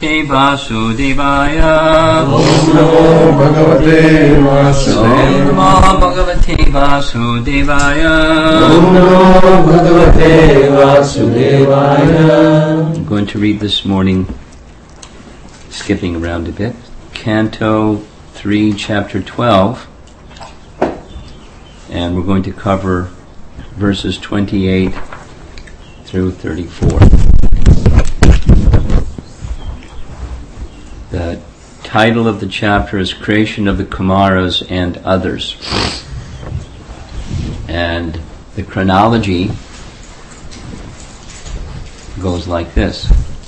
Vasudevaya. Om Namo Bhagavate Vasudevaya. Om Namo Bhagavate Vasudevaya. Om Namo Bhagavate Vasudevaya. I'm going to read this morning, skipping around a bit, Canto 3, Chapter 12, and we're going to cover verses 28 through 34. The title of the chapter is Creation of the Kumaras and Others. And the chronology goes like this.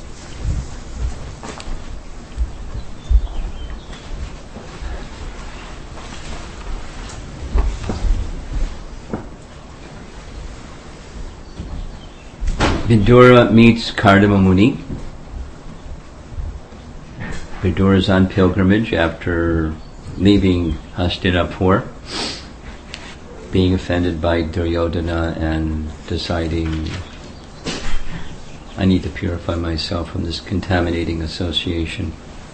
Vidura meets Kardama Muni. Vidura is on pilgrimage after leaving Hastinapur, being offended by Duryodhana and deciding, I need to purify myself from this contaminating association.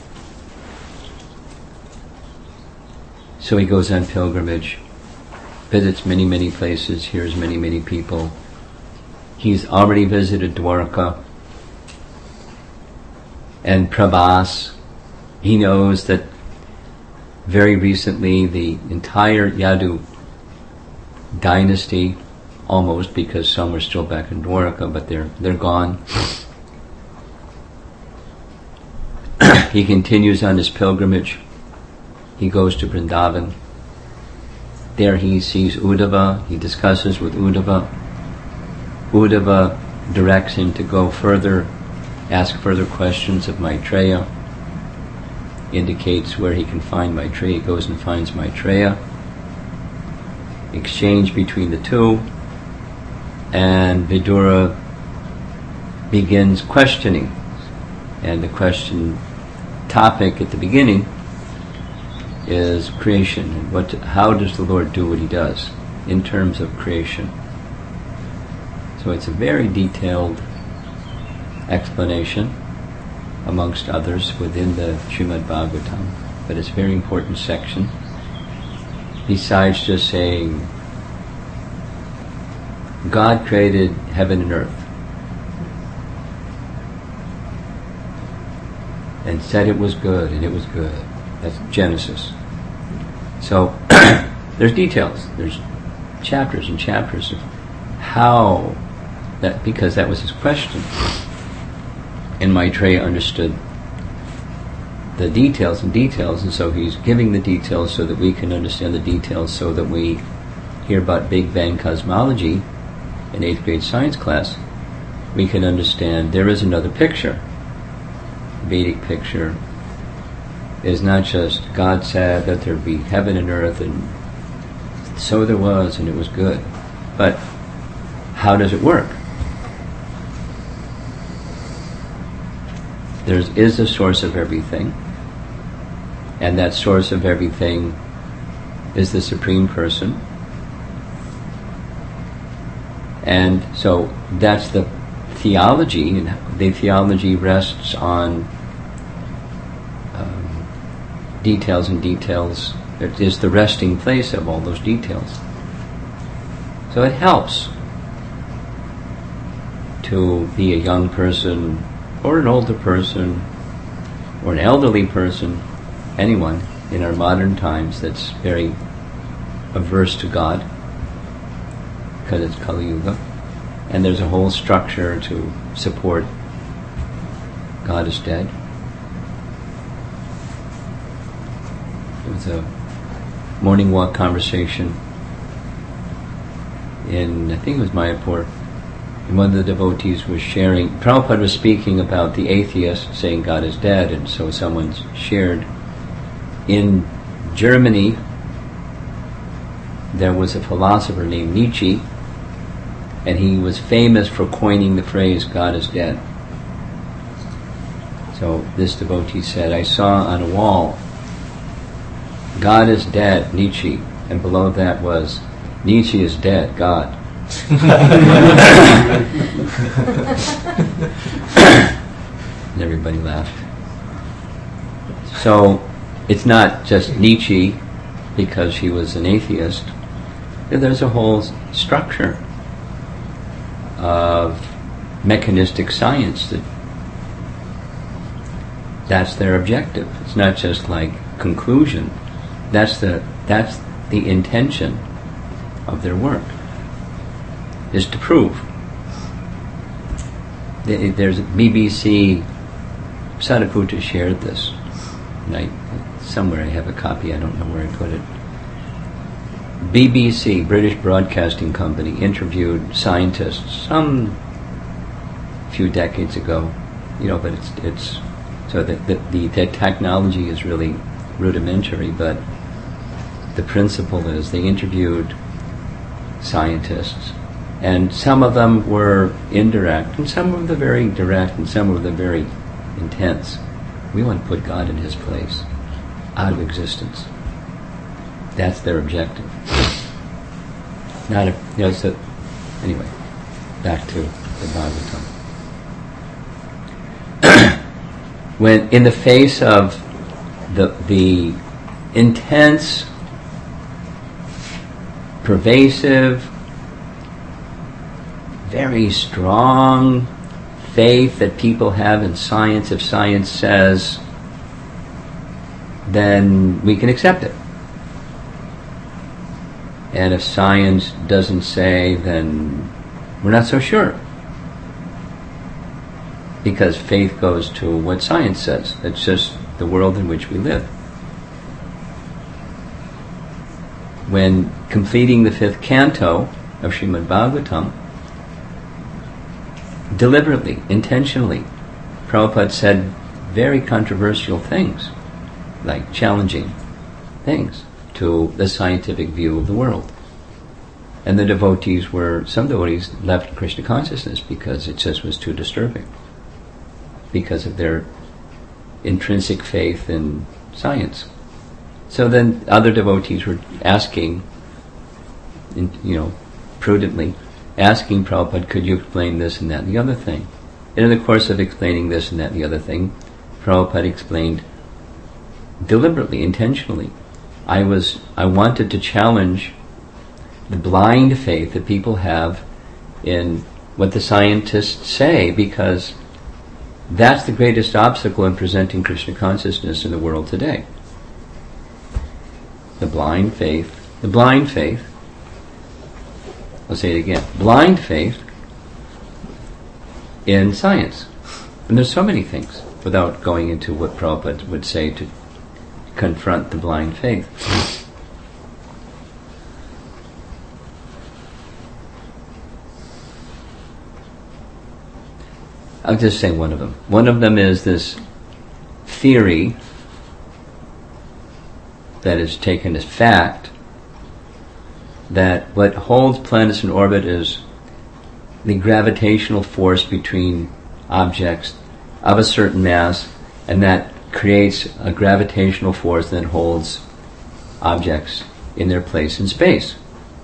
So he goes on pilgrimage, visits many, many places, hears many, many people. He's already visited Dwarka and Prabhas. He knows that very recently the entire Yadu dynasty, almost, because some are still back in Dwarka, but they're gone. He continues on his pilgrimage. He goes to Vrindavan. There he sees Uddhava. He discusses with Uddhava. Uddhava directs him to go further, ask further questions of Maitreya, indicates where he can find Maitreya. He goes and finds Maitreya. Exchange between the two, and Vidura begins questioning. And the question topic at the beginning is creation, and how does the Lord do what he does in terms of creation. So it's a very detailed explanation, amongst others, within the Srimad Bhagavatam, but it's a very important section. Besides just saying, God created heaven and earth, and said it was good, and it was good. That's Genesis. So there's details, there's chapters and chapters of how that, because that was his question. And Maitreya understood the details, and so he's giving the details so that we can understand the details, so that we hear about Big Bang cosmology in 8th grade science class, we can understand there is another picture. The Vedic picture is not just God said that there be heaven and earth, and so there was, and it was good. But how does it work? There is a source of everything, and that source of everything is the Supreme Person. And so that's the theology, and the theology rests on details and details. It is the resting place of all those details. So it helps to be a young person, or an older person, or an elderly person, anyone in our modern times that's very averse to God, because it's Kali Yuga, and there's a whole structure to support God is dead. There was a morning walk conversation in, I think it was Mayapur, and one of the devotees was sharing, Prabhupada was speaking about the atheist saying God is dead, and so someone shared, in Germany there was a philosopher named Nietzsche, and he was famous for coining the phrase God is dead. So this devotee said, I saw on a wall, God is dead, Nietzsche, and below that was, Nietzsche is dead, God. And everybody laughed. So it's not just Nietzsche because she was an atheist. There's a whole structure of mechanistic science that's their objective. It's not just like conclusion. That's the intention of their work, is to prove. There's a BBC, Sariputta shared this, and somewhere I have a copy, I don't know where I put it. BBC, British Broadcasting Company, interviewed scientists some few decades ago, but it's so that the technology is really rudimentary, but the principle is they interviewed scientists, and some of them were indirect, and some of them very direct, and some of them very intense. We want to put God in His place, out of existence. That's their objective. So anyway, back to the Bhagavatam. When in the face of the intense, pervasive, very strong faith that people have in science, if science says, then we can accept it. And if science doesn't say, then we're not so sure. Because faith goes to what science says. It's just the world in which we live. When completing the 5th canto of Srimad Bhagavatam, deliberately, intentionally, Prabhupada said very controversial things, like challenging things to the scientific view of the world. And the some devotees left Krishna consciousness because it just was too disturbing, because of their intrinsic faith in science. So then other devotees were asking, prudently, asking Prabhupada, could you explain this and that and the other thing? And in the course of explaining this and that and the other thing, Prabhupada explained deliberately, intentionally, I wanted to challenge the blind faith that people have in what the scientists say, because that's the greatest obstacle in presenting Krishna consciousness in the world today. The blind faith, I'll say it again, blind faith in science. And there's so many things, without going into what Prabhupada would say to confront the blind faith. I'll just say one of them. One of them is this theory that is taken as fact that what holds planets in orbit is the gravitational force between objects of a certain mass, and that creates a gravitational force that holds objects in their place in space.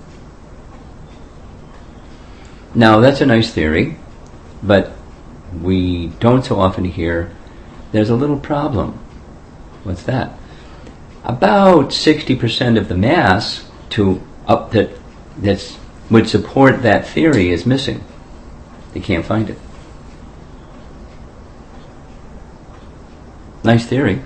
Now, that's a nice theory, but we don't so often hear there's a little problem. What's that? About 60% of the mass that would support that theory is missing. They can't find it. Nice theory.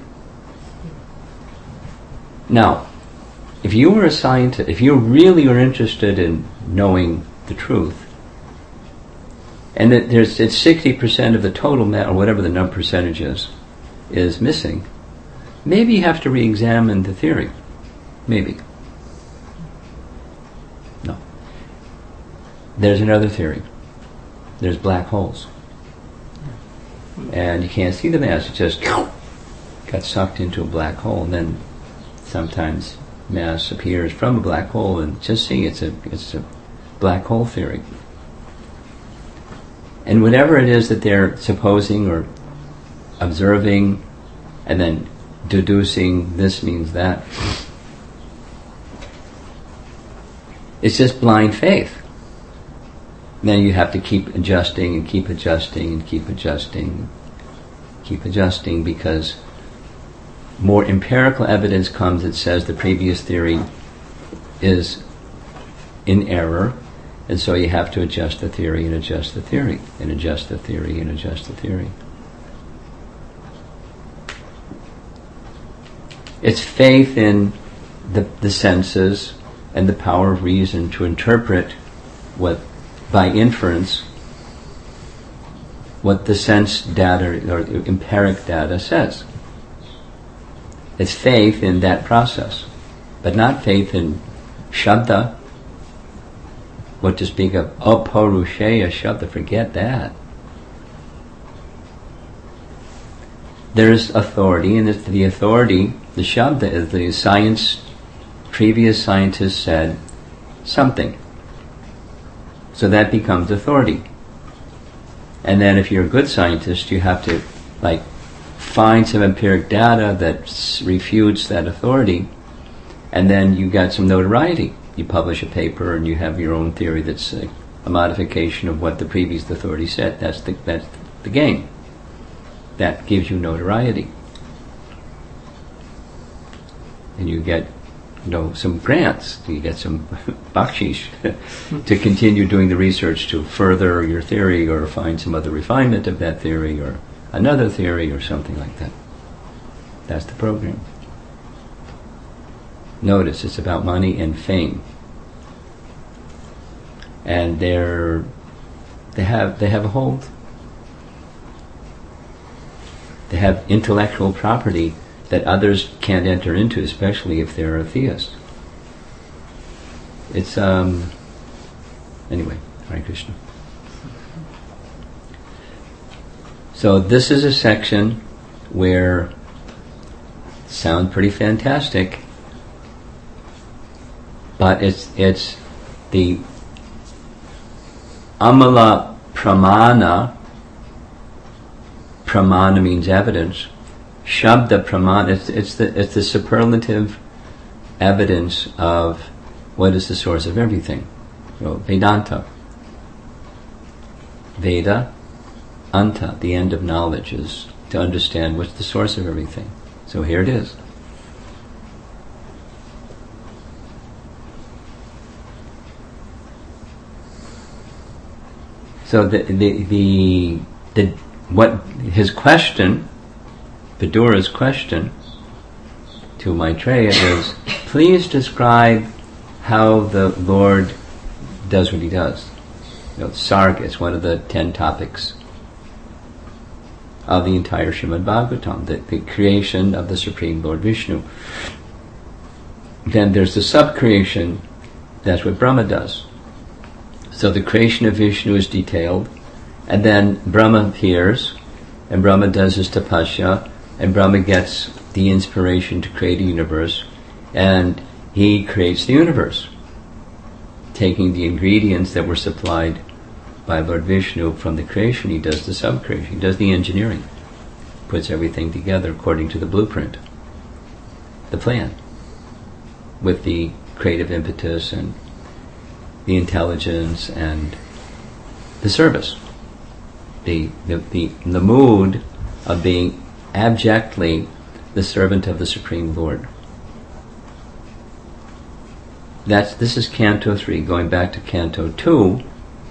Now, if you were a scientist, if you really were interested in knowing the truth, and that it's 60% of the total matter, or whatever the percentage is missing, maybe you have to re-examine the theory. Maybe. No. There's another theory. There's black holes. And you can't see the mass, it just got sucked into a black hole, and then sometimes mass appears from a black hole, and just see it's a black hole theory. And whatever it is that they're supposing or observing and then deducing this means that, it's just blind faith. And then you have to keep adjusting and keep adjusting and keep adjusting, keep adjusting, because more empirical evidence comes that says the previous theory is in error, and so you have to adjust the theory and adjust the theory and adjust the theory and adjust the theory. It's faith in the senses and the power of reason to interpret what, by inference, what the sense data or empiric data says. It's faith in that process, but not faith in Shabda. What to speak of Aparusheya Shabda, forget that. There's authority, and the authority, the Shabda, is the science. Previous scientists said something, so that becomes authority. And then if you're a good scientist, you have to find some empiric data that refutes that authority, and then you got some notoriety. You publish a paper and you have your own theory that's a modification of what the previous authority said. That's the game. That gives you notoriety. And you get some grants, you get some bakshish to continue doing the research to further your theory or find some other refinement of that theory or another theory or something like that. That's the program. Notice, it's about money and fame. And they have a hold. They have intellectual property that others can't enter into, especially if they're a theist. It's anyway, Hare Krishna. So this is a section where sound pretty fantastic, but it's the Amala Pramana. Pramana means evidence. Shabda Pramana, it's the superlative evidence of what is the source of everything. Vedanta. Veda, Anta, the end of knowledge, is to understand what's the source of everything. So here it is. So what his question, Vidura's question to Maitreya is, please describe how the Lord does what he does. Sarga is one of the 10 topics of the entire Srimad Bhagavatam, the creation of the Supreme Lord Vishnu. Then there's the sub-creation, that's what Brahma does. So the creation of Vishnu is detailed, and then Brahma appears, and Brahma does his tapasya, and Brahma gets the inspiration to create a universe, and he creates the universe, taking the ingredients that were supplied by Lord Vishnu from the creation. He does the sub-creation, he does the engineering, puts everything together according to the blueprint, the plan, with the creative impetus and the intelligence and the service, the mood of being abjectly the servant of the Supreme Lord. This is Canto 3. Going back to Canto 2,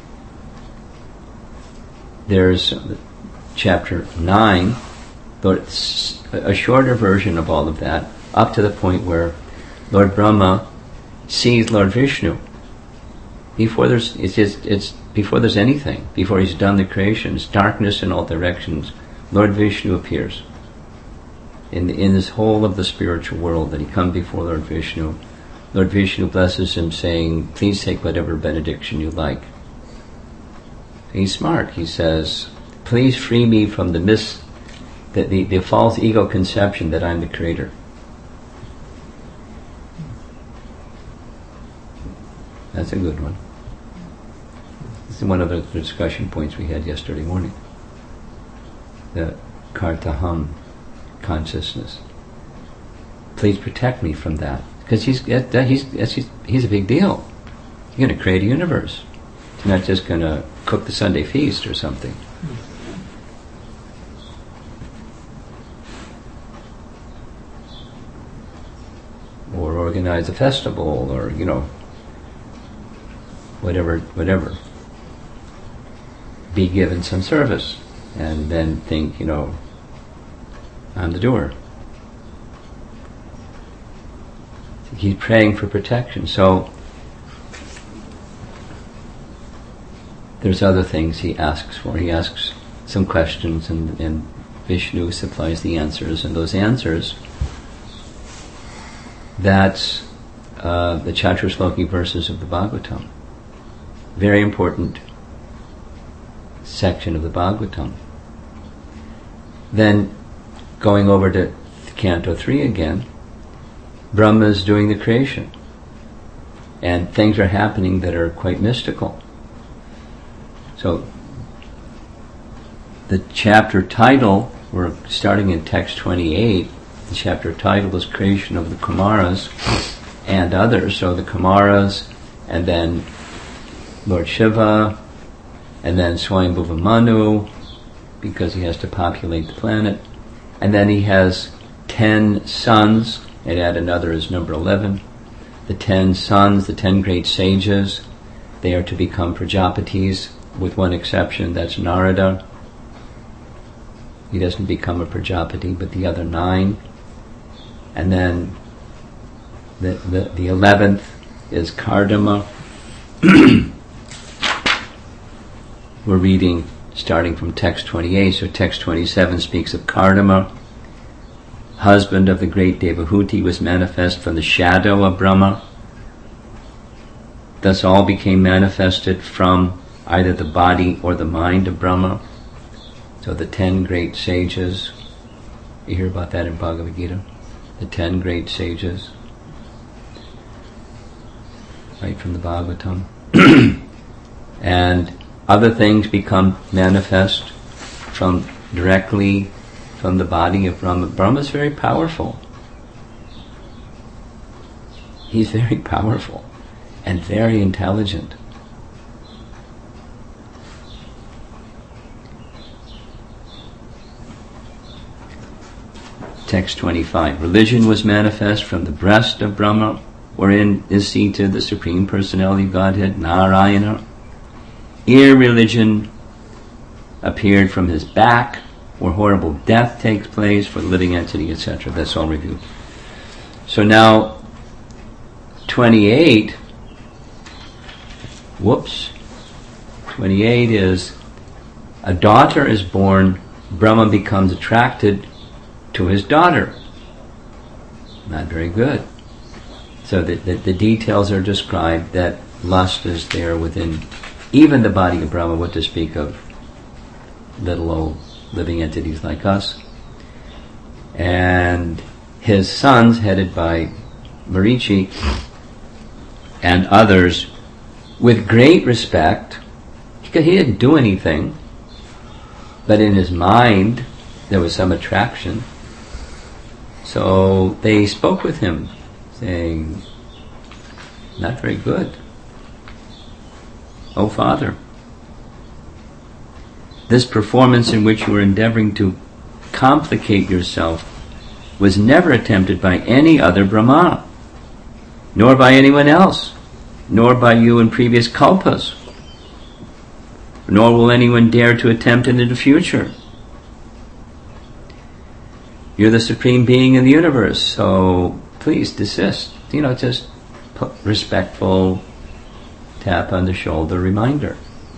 there's Chapter 9, a shorter version of all of that, up to the point where Lord Brahma sees Lord Vishnu. Before there's anything, before he's done the creation, it's darkness in all directions. Lord Vishnu appears in this whole of the spiritual world, that he comes before Lord Vishnu. Lord Vishnu blesses him, saying, please take whatever benediction you like. He's smart. He says, please free me from the false ego conception that I'm the creator. That's a good one. This is one of the discussion points we had yesterday morning. The Kartaham consciousness. Please protect me from that, because he's a big deal. You're going to create a universe. You're not just going to cook the Sunday feast or something. organize a festival, or whatever, be given some service, and then think, I'm the doer. He's praying for protection. So there's other things he asks for. He asks some questions, and Vishnu supplies the answers, and those answers, that's the Chaturshloki verses of the Bhagavatam. Very important section of the Bhagavatam. Then, going over to Canto 3 again, Brahma is doing the creation, and things are happening that are quite mystical. So, the chapter title, we're starting in text 28, the chapter title is Creation of the Kumaras and Others. So the Kumaras, and then Lord Shiva, and then Swayambhuva Manu, because he has to populate the planet. And then he has 10 sons, and add another is number 11. The 10 sons, the 10 great sages, they are to become Prajapatis, with one exception, that's Narada. He doesn't become a Prajapati, but the other 9. And then the 11th is Kardama. We're reading starting from text 28, so text 27 speaks of Kardama, husband of the great Devahuti, was manifest from the shadow of Brahma. Thus all became manifested from either the body or the mind of Brahma. So the 10 great sages, you hear about that in Bhagavad Gita, the 10 great sages, right from the Bhagavatam. And other things become manifest directly from the body of Brahma. Brahma is very powerful. He's very powerful and very intelligent. Text 25. Religion was manifest from the breast of Brahma, wherein is seated the Supreme Personality of Godhead, Narayana. Irreligion appeared from his back, where horrible death takes place for the living entity, etc. That's all reviewed. So now, 28, 28 is, a daughter is born, Brahma becomes attracted to his daughter. Not very good. So the details are described, that lust is there within even the body of Brahma, what to speak of little old living entities like us. And his sons, headed by Marichi and others, with great respect, because he didn't do anything, but in his mind there was some attraction. So they spoke with him, saying, not very good. O Father, this performance in which you are endeavoring to complicate yourself was never attempted by any other Brahmana, nor by anyone else, nor by you in previous kalpas, nor will anyone dare to attempt it in the future. You're the Supreme Being in the universe, so please desist. Just respectful tap on the shoulder reminder.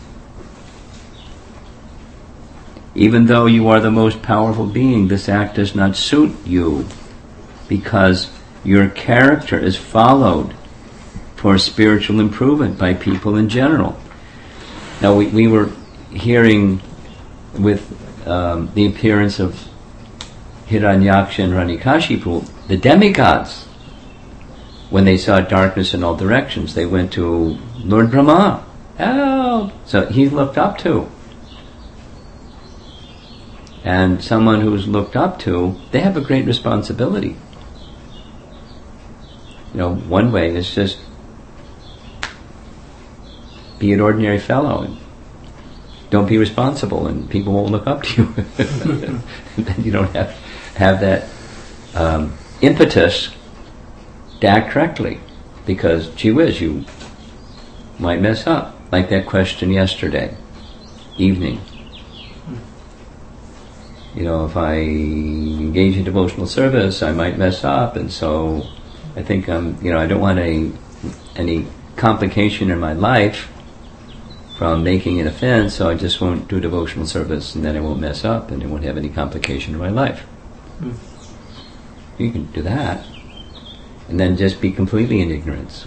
Even though you are the most powerful being, this act does not suit you, because your character is followed for spiritual improvement by people in general. Now we were hearing with the appearance of Hiranyaksha and Hiranyakashipu, the demigods, when they saw darkness in all directions, they went to Lord Brahma. Help! So he looked up to. And someone who's looked up to, they have a great responsibility. One way is just be an ordinary fellow and don't be responsible, and people won't look up to you. Then you don't have that impetus to act correctly, because gee whiz, you might mess up. Like that question yesterday evening. If I engage in devotional service, I might mess up, and so I think I don't want any complication in my life from making an offense, so I just won't do devotional service, and then I won't mess up, and I won't have any complication in my life. You can do that, and then just be completely in ignorance.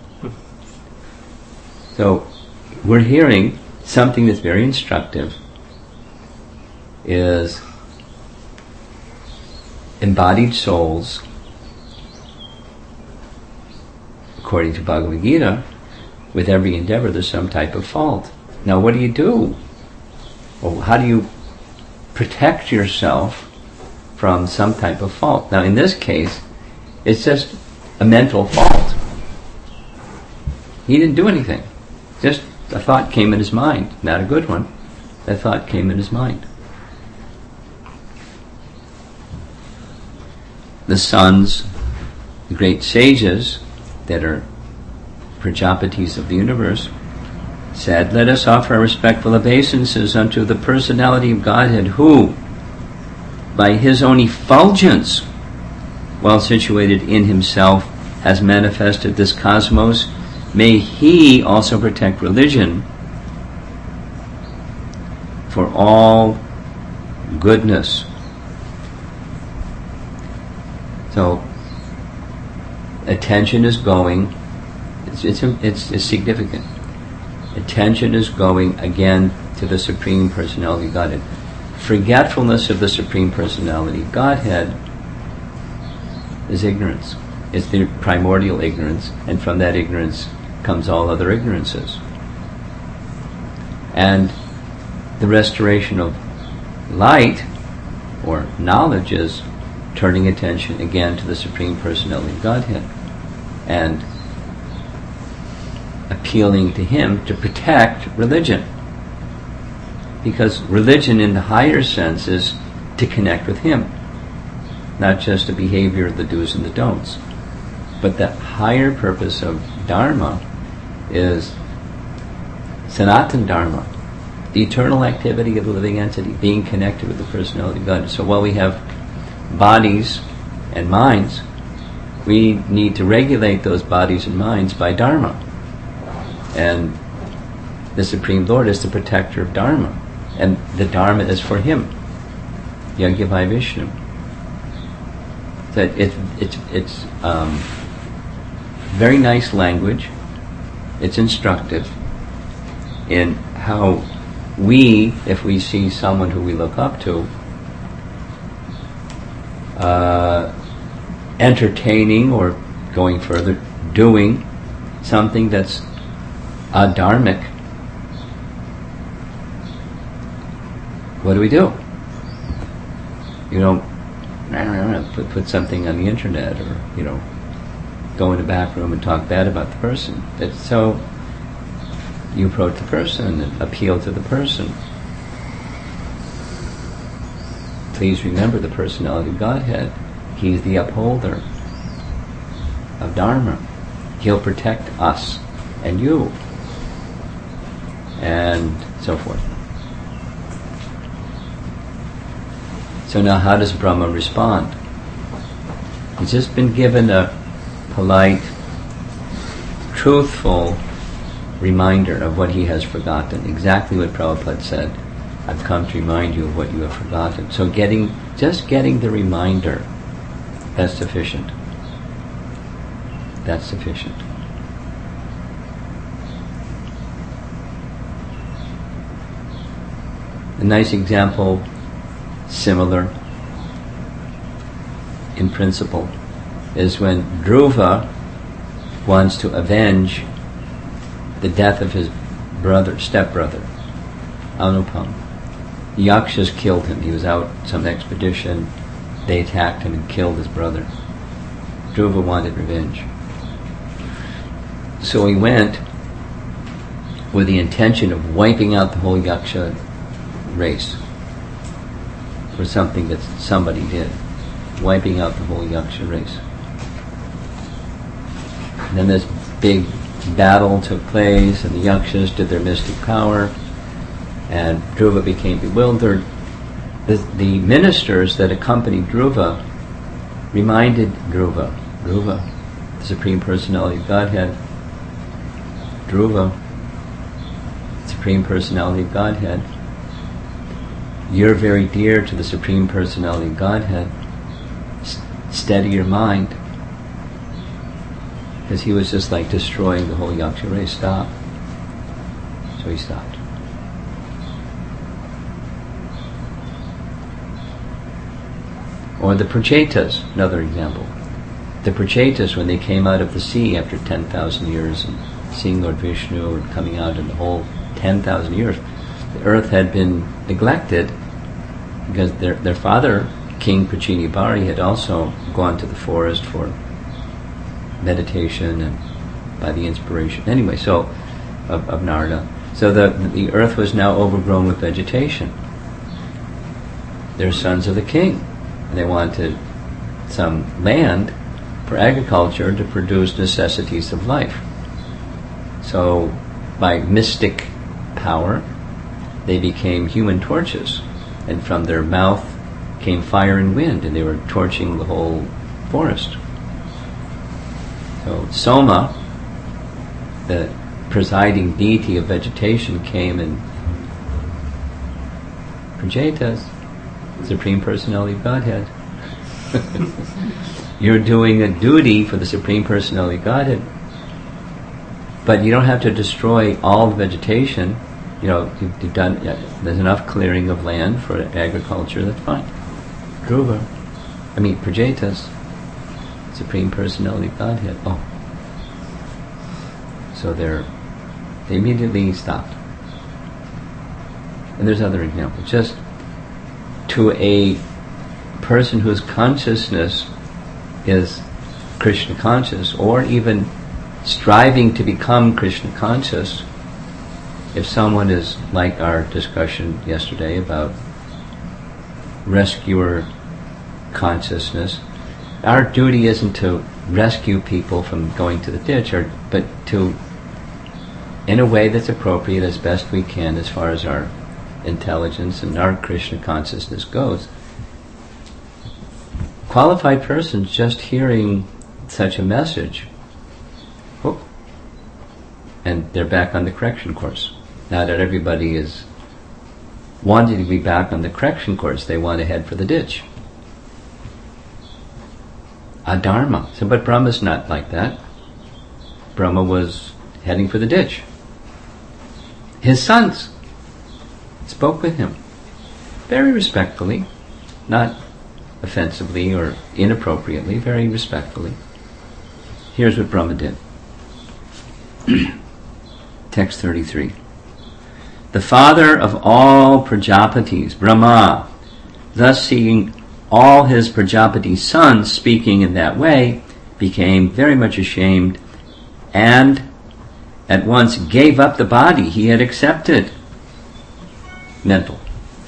So, we're hearing something that's very instructive, is embodied souls, according to Bhagavad Gita, with every endeavor there's some type of fault. Now what do you do? Well, how do you protect yourself from some type of fault? Now in this case, it's just a mental fault. He didn't do anything. Just a thought came in his mind. Not a good one. That thought came in his mind. The sons, the great sages that are Prajapatis of the universe, said, "Let us offer our respectful obeisances unto the personality of Godhead, who, by his own effulgence, while situated in himself, has manifested this cosmos. May he also protect religion for all goodness." So, attention is going. It's significant. Attention is going again to the Supreme Personality of Godhead. Forgetfulness of the Supreme Personality of Godhead is ignorance. It's the primordial ignorance, and from that ignorance comes all other ignorances. And the restoration of light, or knowledge, is turning attention again to the Supreme Personality of Godhead and appealing to him to protect religion. Because religion in the higher sense is to connect with him, not just the behavior of the do's and the don'ts. But the higher purpose of Dharma is Sanatana Dharma, the eternal activity of the living entity, being connected with the personality of God. So while we have bodies and minds, we need to regulate those bodies and minds by Dharma. And the Supreme Lord is the protector of Dharma, and the Dharma is for him, Yajna Vishnu. So it's very nice language. It's instructive in how we, if we see someone who we look up to, entertaining or going further, doing something that's adharmic, what do? You don't, I don't know, put something on the internet, or go in the back room and talk bad about the person. So you approach the person and appeal to the person. Please remember the personality of Godhead. He's the upholder of Dharma. He'll protect us and you, and so forth. So now how does Brahma respond? He's just been given a polite, truthful reminder of what he has forgotten. Exactly what Prabhupada said. I've come to remind you of what you have forgotten. So just getting the reminder, that's sufficient. That's sufficient. A nice example, similar in principle, is when Dhruva wants to avenge the death of his stepbrother, Anupam. Yakshas killed him. He was out some expedition. They attacked him and killed his brother. Dhruva wanted revenge. So he went with the intention of wiping out the whole Yaksha race for something that somebody did. Wiping out the whole Yaksha race. And then this big battle took place, and the Yakshas did their mystic power, and Dhruva became bewildered. The ministers that accompanied Dhruva reminded Dhruva, the Supreme Personality of Godhead, Dhruva, Supreme Personality of Godhead, you're very dear to the Supreme Personality of Godhead. Steady your mind. Because he was just like destroying the whole Yaksha race. Stop. So he stopped. Or the Prachetas, another example. The Prachetas, when they came out of the sea after 10,000 years and seeing Lord Vishnu and coming out in the whole 10,000 years, the earth had been neglected because their father, King Prachini Bari, had also gone to the forest for meditation and by the inspiration anyway, so of Narada. So the earth was now overgrown with vegetation. They're sons of the king. They wanted some land for agriculture to produce necessities of life. So by mystic power, they became human torches, and from their mouth came fire and wind, and they were torching the whole forest. So Soma, the presiding deity of vegetation, came and Prachetas, Supreme Personality of Godhead. You're doing a duty for the Supreme Personality of Godhead, but you don't have to destroy all the vegetation. You've done. There's enough clearing of land for agriculture. That's fine. Prachetas, Supreme Personality of Godhead. Oh, so they immediately stopped. And there's other examples. Just to a person whose consciousness is Krishna conscious, or even striving to become Krishna conscious, if someone is like our discussion yesterday about rescuer consciousness, our duty isn't to rescue people from going to the ditch, but to, in a way that's appropriate as best we can as far as our intelligence and our Krishna consciousness goes. Qualified persons just hearing such a message, and they're back on the correction course. Now that everybody is wanting to be back on the correction course, they want to head for the ditch. Adharma. So, but Brahma's not like that. Brahma was heading for the ditch. His sons spoke with him very respectfully, not offensively or inappropriately, very respectfully. Here's what Brahma did. Text 33. The father of all Prajapatis, Brahma, thus seeing all his Prajapati sons speaking in that way, became very much ashamed and at once gave up the body he had accepted. Mental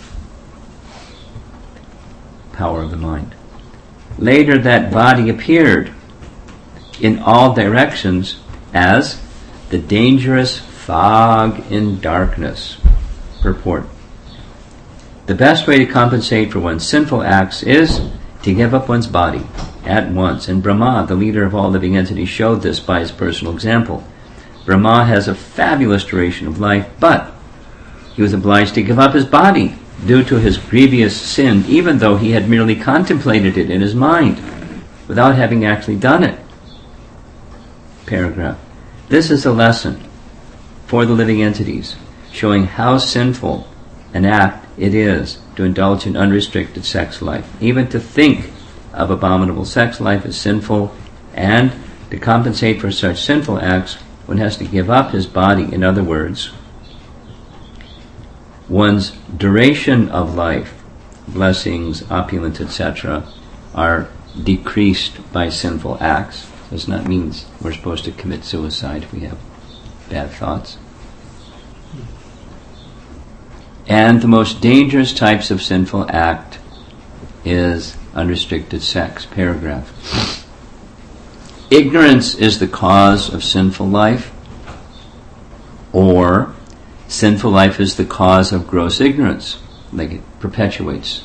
power of the mind. Later that body appeared in all directions as the dangerous fog in darkness. Purport. The best way to compensate for one's sinful acts is to give up one's body at once. And Brahma, the leader of all living entities, showed this by his personal example. Brahma has a fabulous duration of life, but he was obliged to give up his body due to his grievous sin, even though he had merely contemplated it in his mind, without having actually done it. Paragraph. This is a lesson for the living entities, showing how sinful an act it is to indulge in unrestricted sex life. Even to think of abominable sex life as sinful, and to compensate for such sinful acts, one has to give up his body. In other words, one's duration of life, blessings, opulence, etc., are decreased by sinful acts. Does not mean we're supposed to commit suicide if we have bad thoughts. And the most dangerous types of sinful act is unrestricted sex. Paragraph. ignorance is the cause of sinful life, or sinful life is the cause of gross ignorance, like it perpetuates,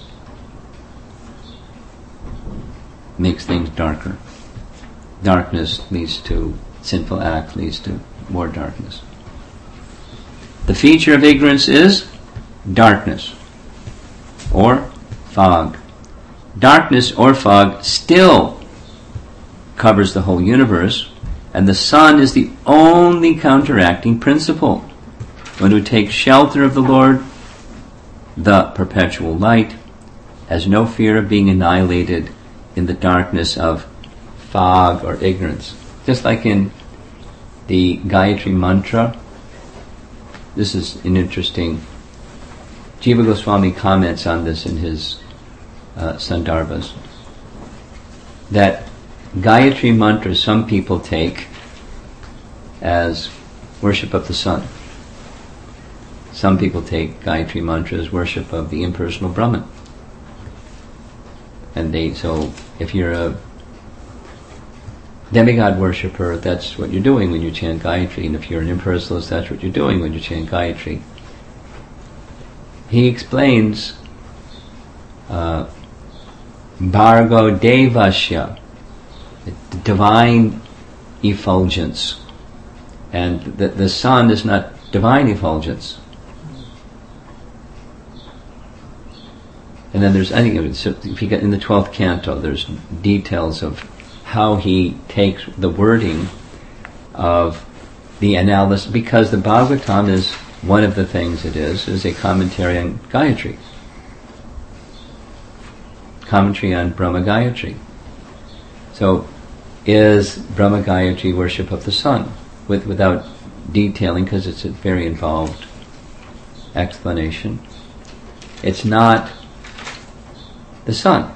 makes things darker. Darkness leads to sinful act, leads to more darkness. The feature of ignorance is darkness or fog. Darkness or fog still covers the whole universe, and the sun is the only counteracting principle. One who takes shelter of the Lord, the perpetual light, has no fear of being annihilated in the darkness of fog or ignorance. Just like in the Gayatri Mantra, this is an interesting, Jiva Goswami comments on this in his Sandarbhas, that Gayatri Mantra some people take as worship of the sun. Some people take Gayatri Mantra as worship of the impersonal Brahman. And so if you're a demigod worshipper, that's what you're doing when you chant Gayatri, and if you're an impersonalist, that's what you're doing when you chant Gayatri. He explains Bhargo Devasya, the divine effulgence, and the sun is not divine effulgence. And then there's, I think, if you get in the 12th canto, there's details of how he takes the wording of the analysis, because the Bhagavatam is one of the things it is a commentary on Gayatri. Commentary on Brahma Gayatri. So, is Brahma Gayatri worship of the sun? Without detailing, because it's a very involved explanation. It's not the sun.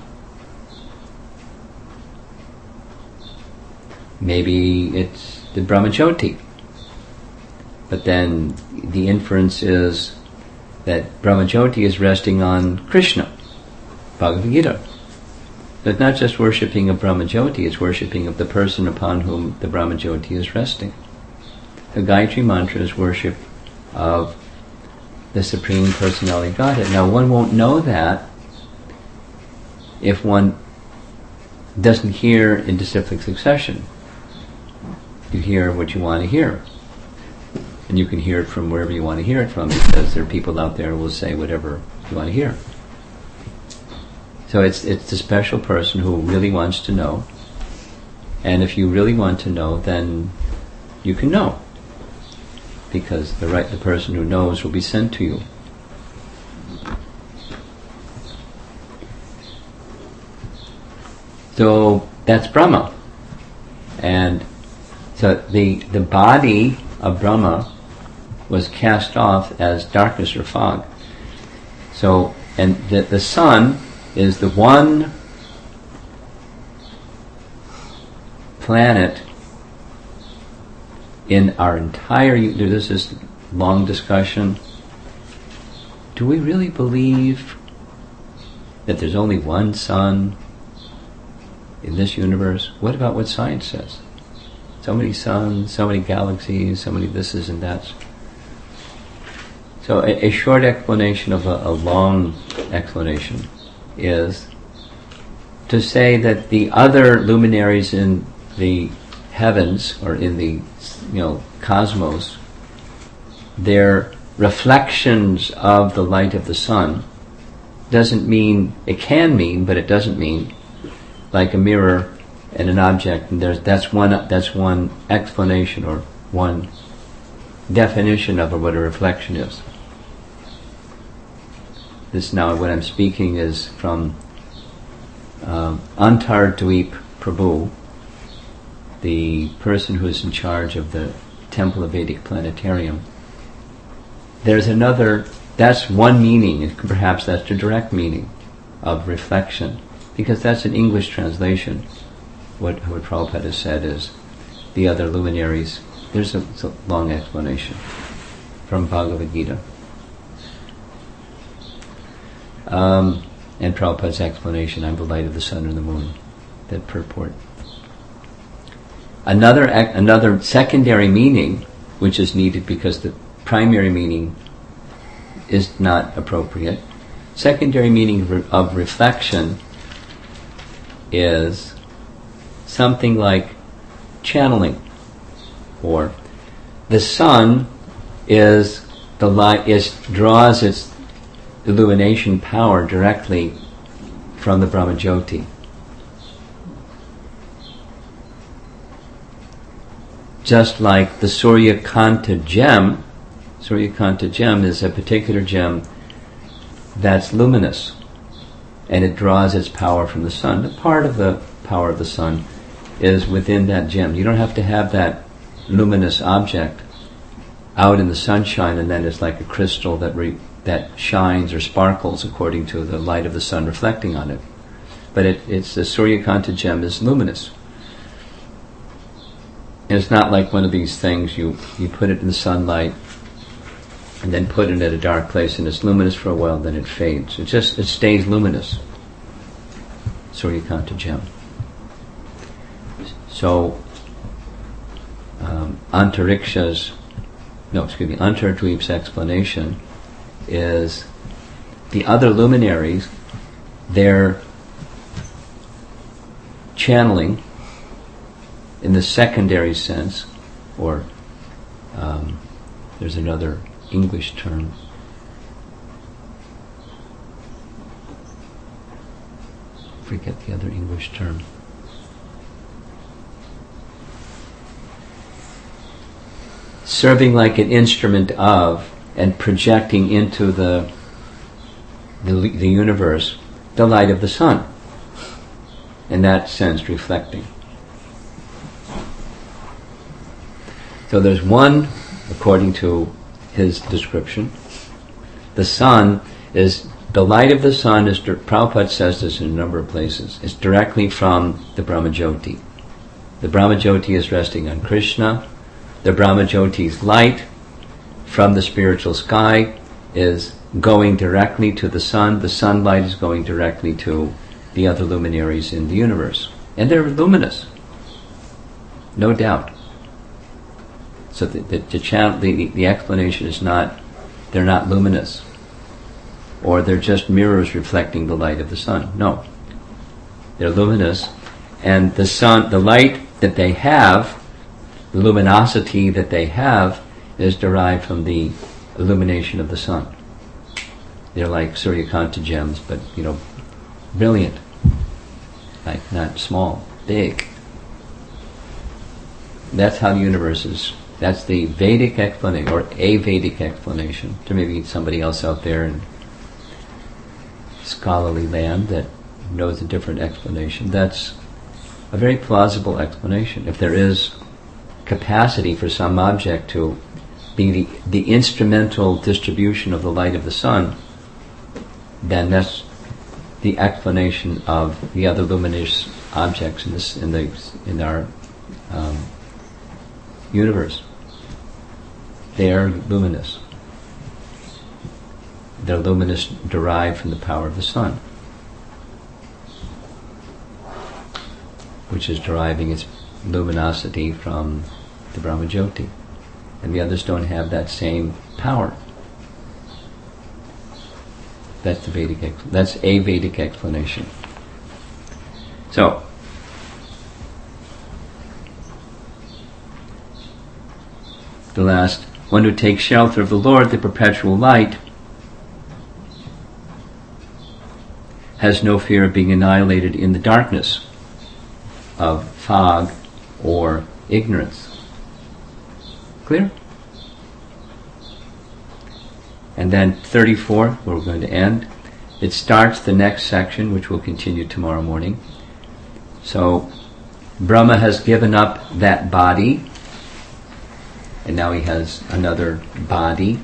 Maybe it's the Brahmajyoti. But then the inference is that Brahmajyoti is resting on Krishna, Bhagavad Gita. So it's not just worshipping of Brahmajyoti, it's worshipping of the person upon whom the Brahmajyoti is resting. The Gayatri Mantra is worship of the Supreme Personality of Godhead. Now one won't know that if one doesn't hear in disciplic succession. You hear what you want to hear. And you can hear it from wherever you want to hear it from, because there are people out there who will say whatever you want to hear. So it's the special person who really wants to know. And if you really want to know, then you can know. Because the person who knows will be sent to you. So that's Brahma. And so the body of Brahma was cast off as darkness or fog. So, and the sun is the one planet in our entire, there's this long discussion. Do we really believe that there's only one sun in this universe? What about what science says? So many suns, so many galaxies, so many thises and that's. So a short explanation of a long explanation is to say that the other luminaries in the heavens or in the cosmos, they're reflections of the light of the sun. Doesn't mean, it can mean, but it doesn't mean, like a mirror and an object, and that's one explanation or one definition of what a reflection is. This now, what I'm speaking is from Antar Dweep Prabhu, the person who is in charge of the Temple of Vedic Planetarium. There's another, that's one meaning, and perhaps that's the direct meaning of reflection, because that's an English translation. What Prabhupada has said is the other luminaries. There's a long explanation from Bhagavad Gita. And Prabhupada's explanation, I'm the light of the sun and the moon, that purport. another secondary meaning, which is needed because the primary meaning is not appropriate. Secondary meaning of reflection is something like channeling, or the sun is the light, draws its illumination power directly from the Brahmajyoti. Just like the Suryakanta gem is a particular gem that's luminous, and it draws its power from the sun. The part of the power of the sun is within that gem. You don't have to have that luminous object out in the sunshine and then it's like a crystal that shines or sparkles according to the light of the sun reflecting on it. But it's the Suryakanta gem is luminous. And it's not like one of these things you put it in the sunlight and then put it at a dark place and it's luminous for a while, then it fades. It stays luminous. Suryakanta gem. So Antardweep's explanation is the other luminaries, they're channeling in the secondary sense, or there's another English term. Forget the other English term. Serving like an instrument of and projecting into the universe the light of the sun. In that sense, reflecting. So there's one, according to his description, the sun is, the light of the sun is, Prabhupada says this in a number of places, is directly from the Brahmajyoti. The Brahmajyoti is resting on Krishna. The Brahmajyoti's light from the spiritual sky is going directly to the sun. The sunlight is going directly to the other luminaries in the universe. And they're luminous. No doubt. So the explanation is not, they're not luminous, or they're just mirrors reflecting the light of the sun. No. They're luminous, and the sun, the light that they have, the luminosity that they have, is derived from the illumination of the sun. They're like Suryakanta gems, but brilliant. Like not small, big. That's how the universe is. That's the Vedic explanation, or a Vedic explanation. There may be somebody else out there in scholarly land that knows a different explanation. That's a very plausible explanation. If there is capacity for some object to be the instrumental distribution of the light of the sun, then that's the explanation of the other luminous objects in our universe. They are luminous. They're luminous, derived from the power of the sun, which is deriving its luminosity from the Brahmajyoti. And the others don't have that same power. That's a Vedic explanation. So, the last, one who takes shelter of the Lord, the perpetual light, has no fear of being annihilated in the darkness of fog or ignorance. Clear? And then 34, where we're going to end, it starts the next section, which will continue tomorrow morning. So, Brahma has given up that body, and now he has another body.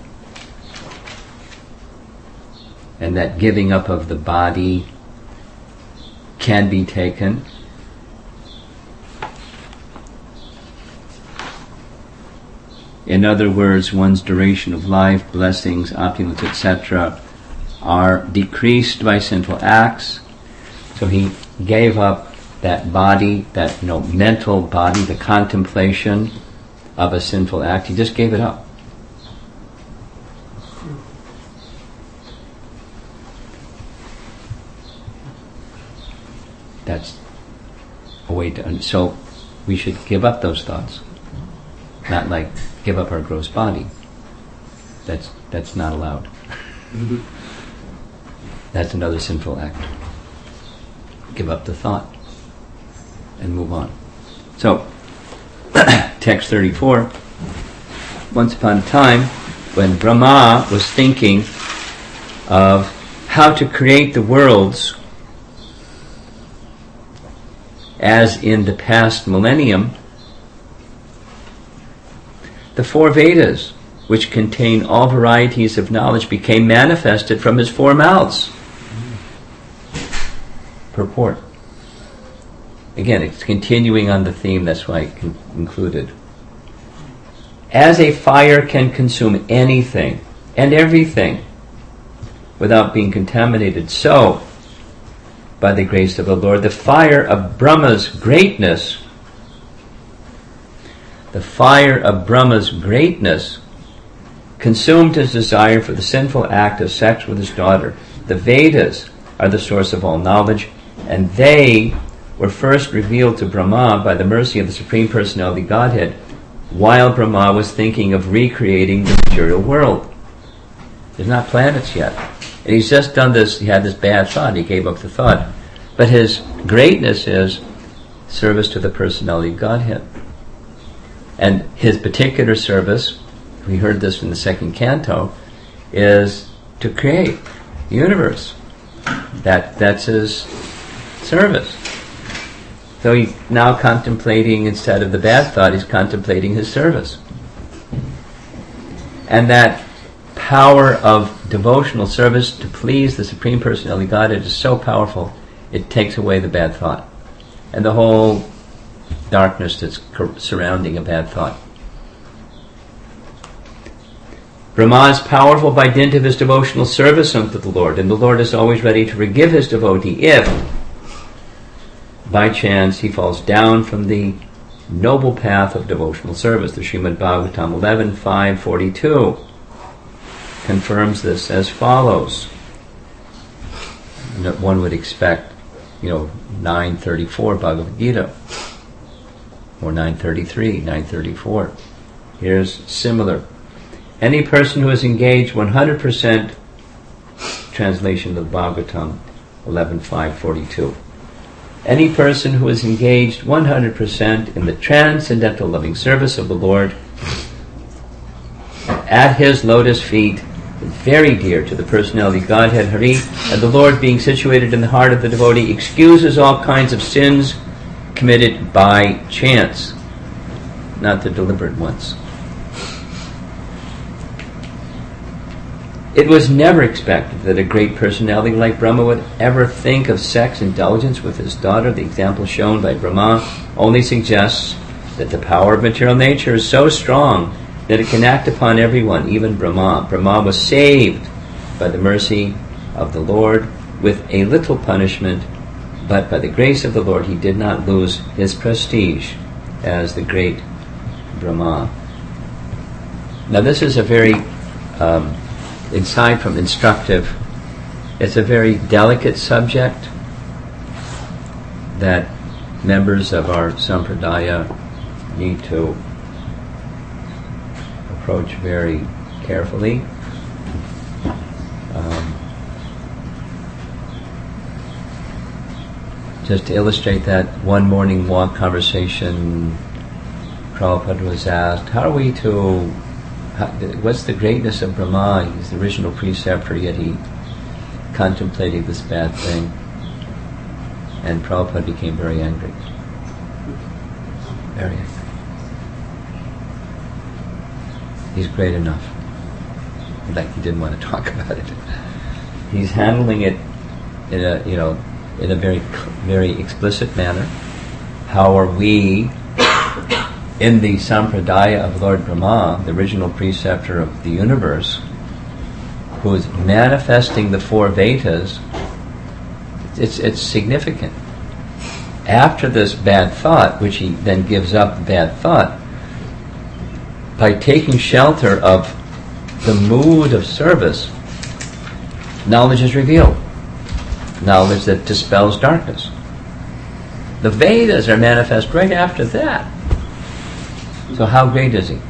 And that giving up of the body can be taken. In other words, one's duration of life, blessings, opulence, etc. are decreased by sinful acts. So he gave up that body, that mental body, the contemplation of a sinful act. He just gave it up. That's a way to. So we should give up those thoughts, not like give up our gross body. That's not allowed. That's another sinful act. Give up the thought and move on. So, text 34. Once upon a time, when Brahma was thinking of how to create the worlds as in the past millennium, the four Vedas, which contain all varieties of knowledge, became manifested from his four mouths. Purport. Again, it's continuing on the theme, that's why I included. As a fire can consume anything and everything without being contaminated, so, by the grace of the Lord, the fire of Brahma's greatness consumed his desire for the sinful act of sex with his daughter. The Vedas are the source of all knowledge, and they were first revealed to Brahma by the mercy of the Supreme Personality Godhead, while Brahma was thinking of recreating the material world. There's not planets yet. And he's just done this, he had this bad thought, he gave up the thought. But his greatness is service to the Personality Godhead. And his particular service, we heard this in the second canto, is to create the universe. That's his service. So he's now contemplating, instead of the bad thought, he's contemplating his service. And that power of devotional service to please the Supreme Personality Godhead is so powerful, it takes away the bad thought and the whole darkness that's surrounding a bad thought. Brahma is powerful by dint of his devotional service unto the Lord, and the Lord is always ready to forgive his devotee if, by chance, he falls down from the noble path of devotional service. The Srimad Bhagavatam 11.5.42 confirms this as follows. One would expect, 9.34 Bhagavad Gita, or 9.33, 9.34. Here's similar. Any person who is engaged 100%, translation of Bhagavatam 11.5.42. Any person who is engaged 100% in the transcendental loving service of the Lord, at his lotus feet, very dear to the Personality Godhead Hari, and the Lord being situated in the heart of the devotee, excuses all kinds of sins committed by chance, not the deliberate ones. It was never expected that a great personality like Brahma would ever think of sex indulgence with his daughter. The example shown by Brahma only suggests that the power of material nature is so strong that it can act upon everyone, even Brahma. Brahma was saved by the mercy of the Lord with a little punishment, but by the grace of the Lord he did not lose his prestige as the great Brahma. Now this is a very, aside from instructive, it's a very delicate subject that members of our sampradaya need to approach very carefully. Just to illustrate that, one morning walk conversation, Prabhupada was asked, what's the greatness of Brahma? He's the original preceptor, yet he contemplated this bad thing. And Prabhupada became very angry. Very angry. He's great enough. Like he didn't want to talk about it. He's handling it in a very, very explicit manner. How are we, in the sampradaya of Lord Brahma, the original preceptor of the universe, who is manifesting the four Vedas? It's significant. after this bad thought, which he then gives up the bad thought, by taking shelter of the mood of service, knowledge is revealed. Knowledge that dispels darkness. The Vedas are manifest right after that. So how great is he?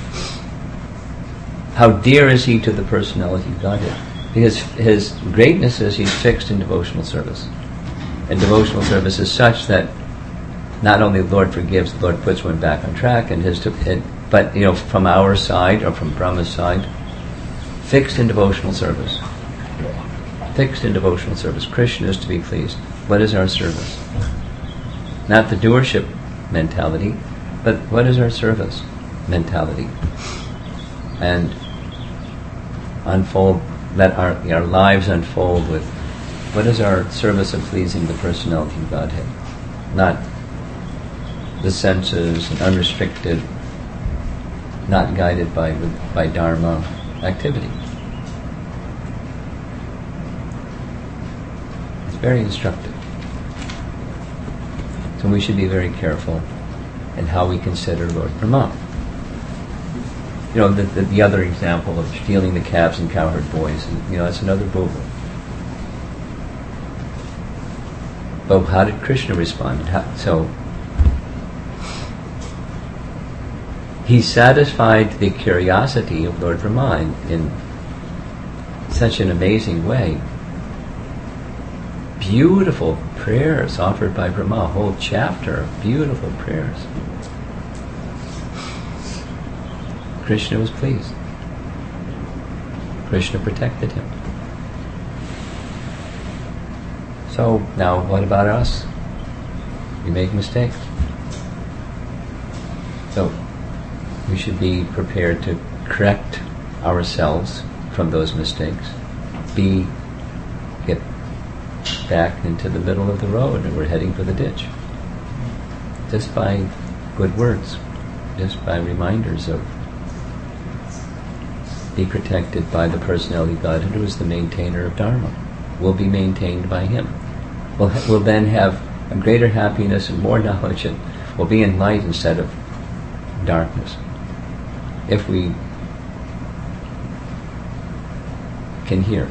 How dear is he to the personality of Godhead? Because his greatness is he's fixed in devotional service. And devotional service is such that not only the Lord forgives, the Lord puts one back on track, but from our side or from Brahma's side, fixed in devotional service. Fixed in devotional service. Krishna is to be pleased. What is our service? Not the doership mentality, but what is our service mentality? And let our lives unfold with what is our service of pleasing the personality of Godhead? Not the senses and unrestricted, not guided by Dharma activity. It's very instructive. So we should be very careful in how we consider Lord Brahma. The other example of stealing the calves and cowherd boys, that's another boo-boo. But how did Krishna respond? So he satisfied the curiosity of Lord Brahma in such an amazing way. Beautiful prayers offered by Brahma, a whole chapter of beautiful prayers. Krishna was pleased. Krishna protected him. So now what about us? We make mistakes. So we should be prepared to correct ourselves from those mistakes. Get back into the middle of the road and we're heading for the ditch. Just by good words, just by reminders of be protected by the personality of God who is the maintainer of Dharma. We'll be maintained by him. We'll then have a greater happiness and more knowledge, and we'll be in light instead of darkness. If we can hear.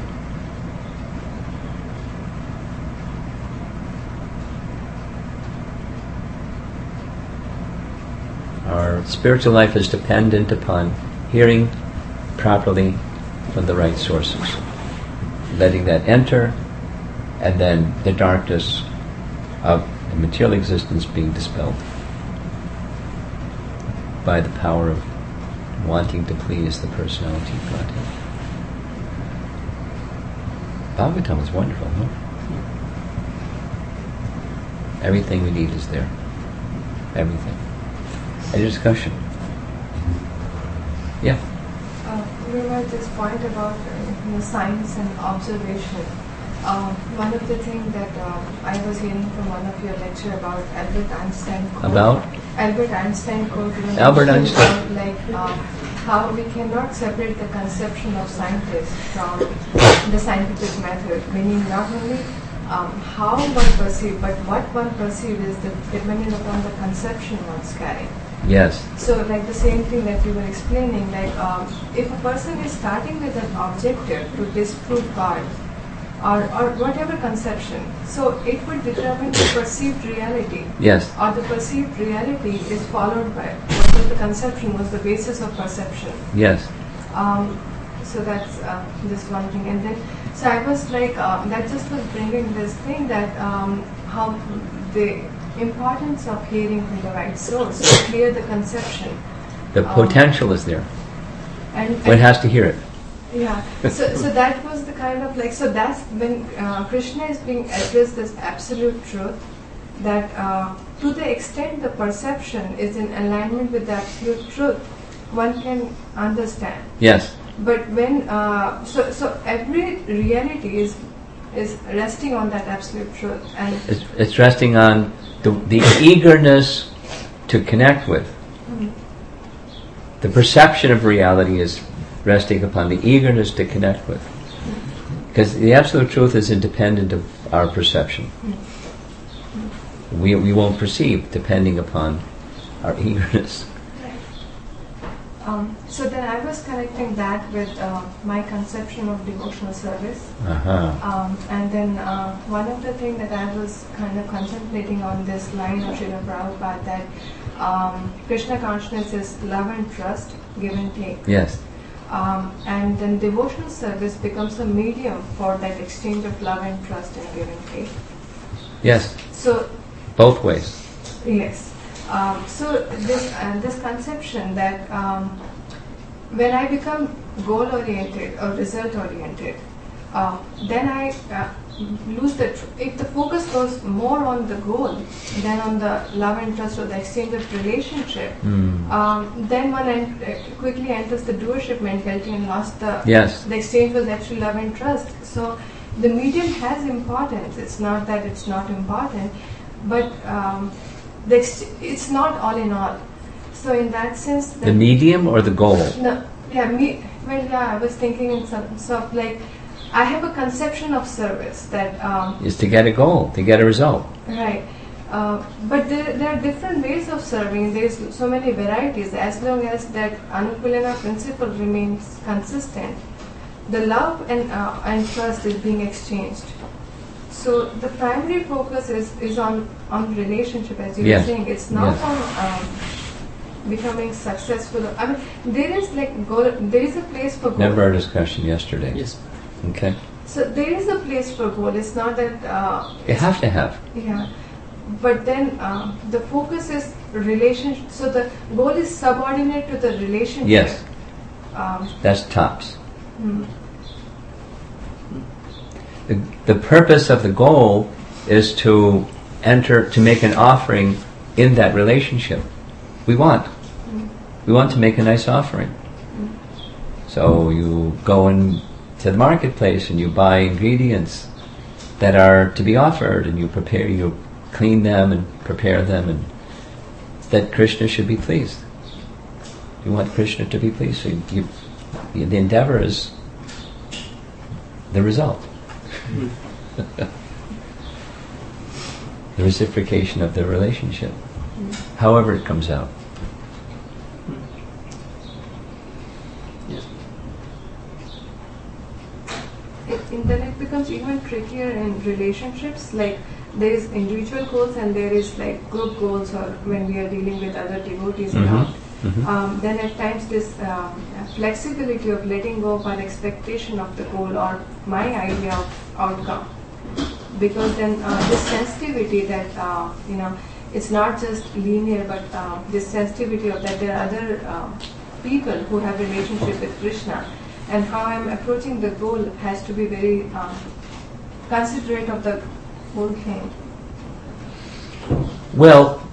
Our spiritual life is dependent upon hearing properly from the right sources, letting that enter, and then the darkness of the material existence being dispelled by the power of wanting to please the personality of Godhead. Bhagavatam is wonderful, huh? Everything we need is there. Everything. Any discussion? Yeah. Remember this point about science and observation. One of the things that I was hearing from one of your lecture about Albert Einstein quote. About? Albert Einstein quote. Albert Einstein. How we cannot separate the conception of scientists from the scientific method, meaning not only how one perceives, but what one perceives is dependent upon the conception one's carrying. Yes. So the same thing that you were explaining, if a person is starting with an objective to disprove God or whatever conception, so it would determine the perceived reality. Yes. Or the perceived reality is followed by what the conception was the basis of perception. Yes. So that's this one thing. And then, so I was that just was bringing this thing that how the importance of hearing from the right source to clear the conception. The potential is there. And one has to hear it. Yeah. So that was the kind of so that's when Krishna is being addressed as absolute truth, that to the extent the perception is in alignment with the absolute truth, one can understand. Yes. But when so every reality is resting on that absolute truth, and it's resting on the eagerness to connect with. Mm-hmm. The perception of reality is resting upon the eagerness to connect with. Because the absolute truth is independent of our perception. we won't perceive, depending upon our eagerness. So then I was connecting that with my conception of devotional service. And then one of the things that I was kind of contemplating on this line of Srila Prabhupada, that Krishna consciousness is love and trust, give and take. Yes. And then devotional service becomes a medium for that exchange of love and trust and give and take. Yes. So both ways. Yes. So this conception that when I become goal-oriented or result-oriented, then I lose the. If the focus goes more on the goal than on the love and trust or the exchange of relationship, then one quickly enters the doership mentality and lost the. Yes. The exchange was actually love and trust. So the medium has importance. It's not that it's not important, but it's not all in all. So in that sense, the medium or the goal? No, I was thinking in some sort of like, I have a conception of service that is to get a goal, to get a result. Right, but there are different ways of serving. There's so many varieties. As long as that Anukulana principle remains consistent, the love and trust is being exchanged. So the primary focus is on relationship, as you were saying. It's not on becoming successful. I mean, there is a place for goal. Remember our discussion yesterday? Yes. Okay. So there is a place for goal. It's not that you have to have. Yeah, but then the focus is relationship. So the goal is subordinate to the relationship. Yes. That's tops. The purpose of the goal is to make an offering in that relationship. We want to make a nice offering. So you go to the marketplace and you buy ingredients that are to be offered, and you clean them and prepare them, and that Krishna should be pleased. You want Krishna to be pleased, so the endeavor is the result. The reciprocation of the relationship, however it comes out. Yes. Then it becomes even trickier in relationships. Like there is individual goals and there is like group goals, or when we are dealing with other devotees around. Then at times this flexibility of letting go of our expectation of the goal or my idea of outcome, because then this sensitivity that it's not just linear, but this sensitivity of that there are other people who have relationship with Krishna, and how I'm approaching the goal has to be very considerate of the whole thing. Well,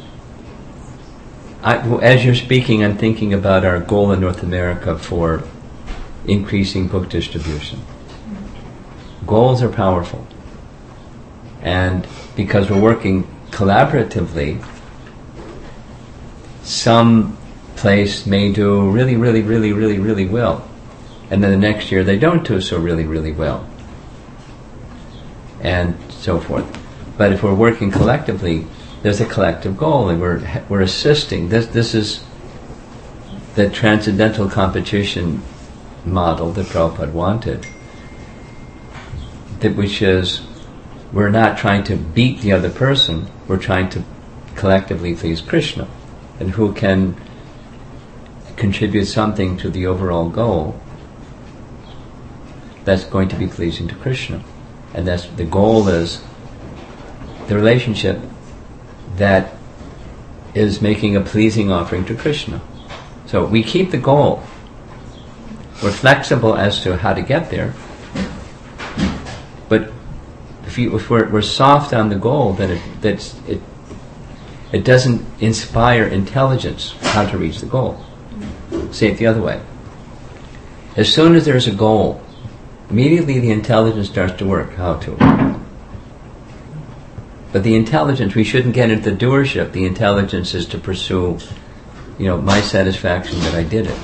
as you're speaking, I'm thinking about our goal in North America for increasing book distribution. Goals are powerful. And because we're working collaboratively, some place may do really, really, really, really, really well. And then the next year they don't do so really, really well. And so forth. But if we're working collectively, there's a collective goal, and we're assisting. This is the transcendental competition model that Prabhupada wanted, which is we're not trying to beat the other person, we're trying to collectively please Krishna. And who can contribute something to the overall goal that's going to be pleasing to Krishna. And that's the goal, is the relationship that is making a pleasing offering to Krishna. So we keep the goal. We're flexible as to how to get there. But if we're soft on the goal, then it doesn't inspire intelligence how to reach the goal. Say it the other way. As soon as there's a goal, immediately the intelligence starts to work how to. But the intelligence, we shouldn't get into the doership. The intelligence is to pursue, my satisfaction that I did it.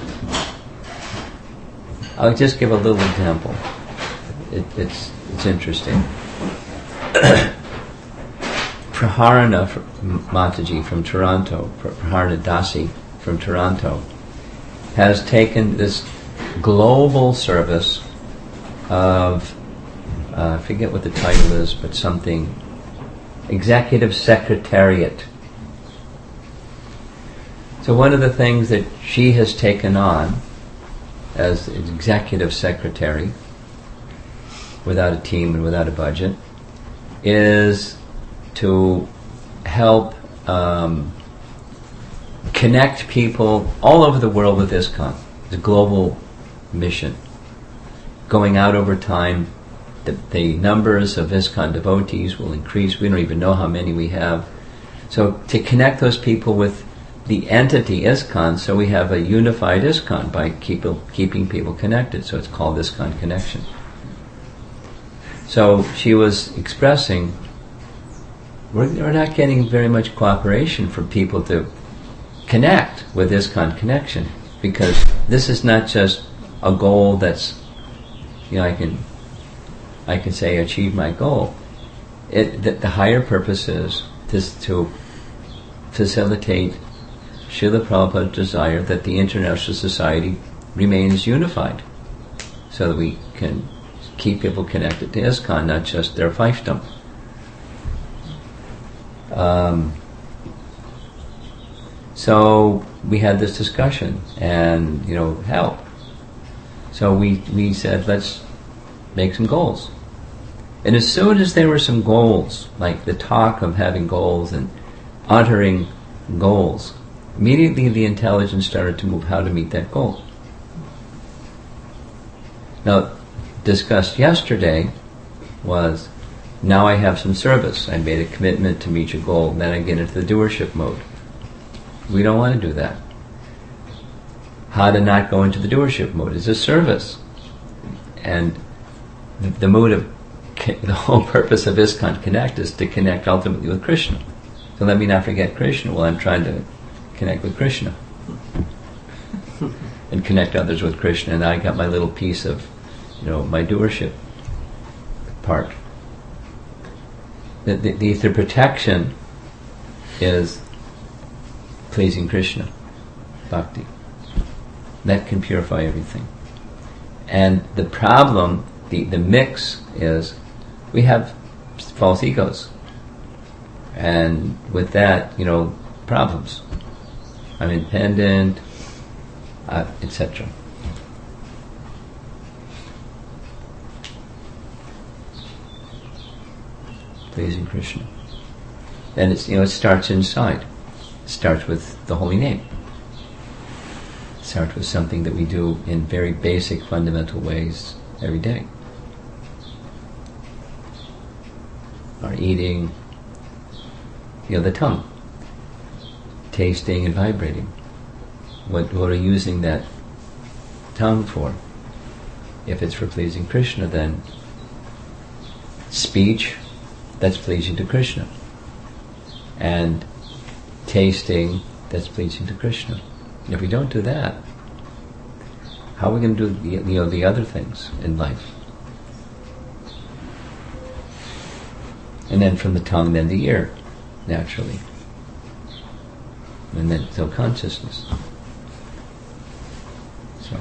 I'll just give a little example. It's interesting. Praharana Mataji from Toronto, Praharana Dasi from Toronto, has taken this global service of, I forget what the title is, but something, Executive Secretariat. So one of the things that she has taken on as Executive Secretary, without a team and without a budget, is to help connect people all over the world with ISKCON. It's a global mission. Going out over time, the numbers of ISKCON devotees will increase. We don't even know how many we have. So to connect those people with the entity ISKCON, so we have a unified ISKCON by keeping people connected. So it's called ISKCON Connection. So she was expressing, we're not getting very much cooperation from people to connect with ISKCON Connection, because this is not just a goal that's, I can say achieve my goal. The higher purpose is to facilitate Srila Prabhupada's desire that the international society remains unified, so that we can keep people connected to ISKCON, not just their fiefdom. So we had this discussion, and help. So we said, let's make some goals. And as soon as there were some goals, like the talk of having goals and uttering goals, immediately the intelligence started to move how to meet that goal. Now, discussed yesterday was, now I have some service. I made a commitment to meet your goal. Then I get into the doership mode. We don't want to do that. How to not go into the doership mode is a service. And the mode of the whole purpose of ISKCON Connect is to connect ultimately with Krishna. So let me not forget Krishna while I'm trying to connect with Krishna and connect others with Krishna. And I got my little piece of, my doership part. The protection is pleasing Krishna, bhakti. That can purify everything. And the problem, the mix is, we have false egos. And with that, problems. I'm independent, etc. Pleasing Krishna. And it's, it starts inside. It starts with the holy name. It starts with something that we do in very basic, fundamental ways every day. Our eating, the tongue, tasting and vibrating. What are you using that tongue for? If it's for pleasing Krishna, then speech, that's pleasing to Krishna. And tasting, that's pleasing to Krishna. And if we don't do that, how are we going to do the other things in life? And then from the tongue, then the ear, naturally. And then so consciousness. So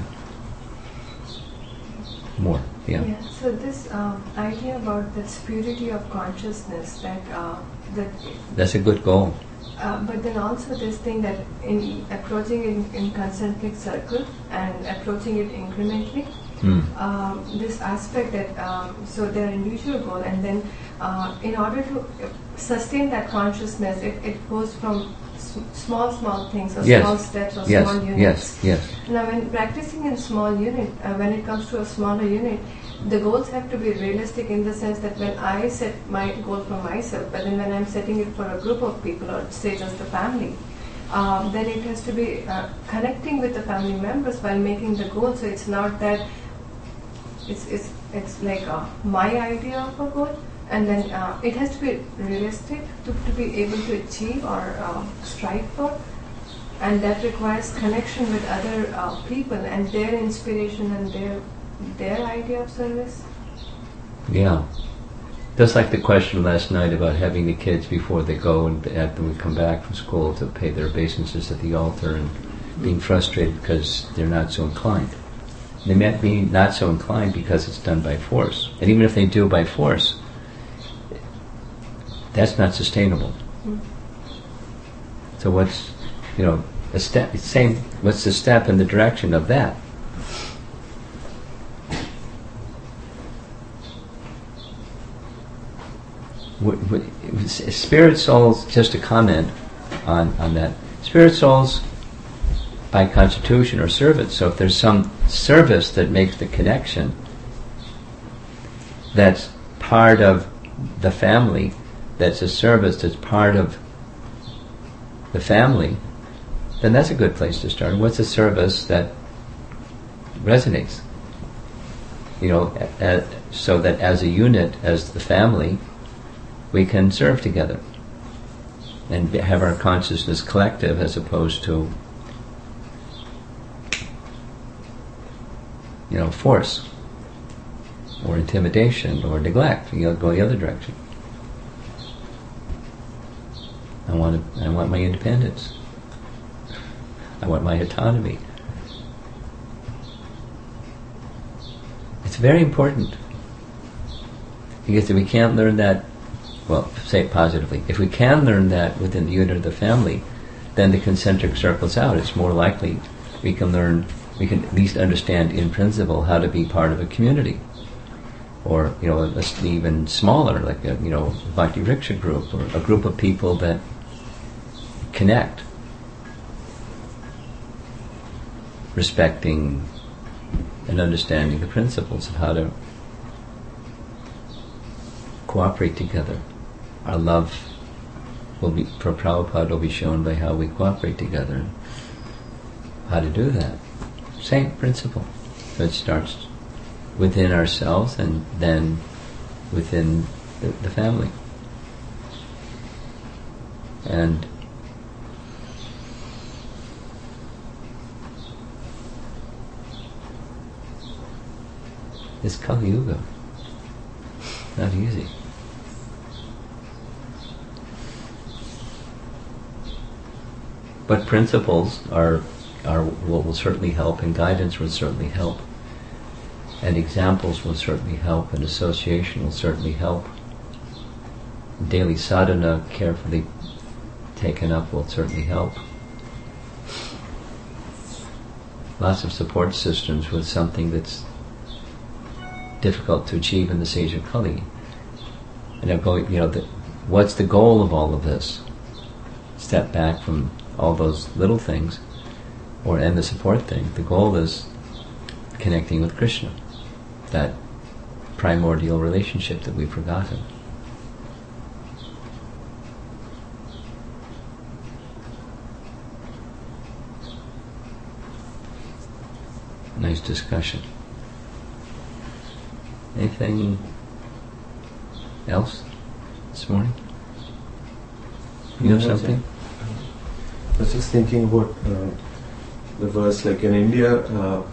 more, yeah. So this idea about this purity of consciousness, that's a good goal. But then also this thing that in approaching it in concentric circle and approaching it incrementally, this aspect that so their individual goal, and then in order to sustain that consciousness, it goes from small things, or small steps, or small units. Yes. Now, when practicing in small unit, when it comes to a smaller unit, the goals have to be realistic in the sense that when I set my goal for myself, but then when I'm setting it for a group of people, or say just a family, then it has to be connecting with the family members while making the goal. So it's not that it's like my idea of a goal, and then it has to be realistic to be able to achieve or strive for, and that requires connection with other people and their inspiration and their idea of service. Yeah. Just like the question last night about having the kids before they go and after we come back from school to pay their obeisances at the altar and being frustrated because they're not so inclined. They might be not so inclined because it's done by force. And even if they do by force, that's not sustainable. So what's, a step, what's the step in the direction of that? Spirit souls, just a comment on that, spirit souls by constitution are servants. So if there's some service that makes the connection that's part of the family, that's a service that's part of the family, then that's a good place to start. What's a service that resonates? So that as a unit, as the family, we can serve together and have our consciousness collective as opposed to force or intimidation or neglect. Go the other direction. I want my independence. I want my autonomy. It's very important, because if we can't learn that, well, say it positively, if we can learn that within the unit of the family, then the concentric circles out. It's more likely we can at least understand in principle how to be part of a community, or even smaller, like a Bhakti Riksha group, or a group of people that connect, respecting and understanding the principles of how to cooperate together. Our love for Prabhupada will be shown by how we cooperate together, how to do that. Same principle. So it starts within ourselves and then within the family. And it's Kali Yuga. Not easy. But principles will certainly help, and guidance will certainly help, and examples will certainly help, and association will certainly help. Daily sadhana, carefully taken up, will certainly help. Lots of support systems with something that's difficult to achieve in this age of Kali. And what's the goal of all of this? Step back from all those little things, and the support thing. The goal is connecting with Krishna, that primordial relationship that we've forgotten. Nice discussion. Anything else this morning? You have something? I was just thinking about the verse, like in India, a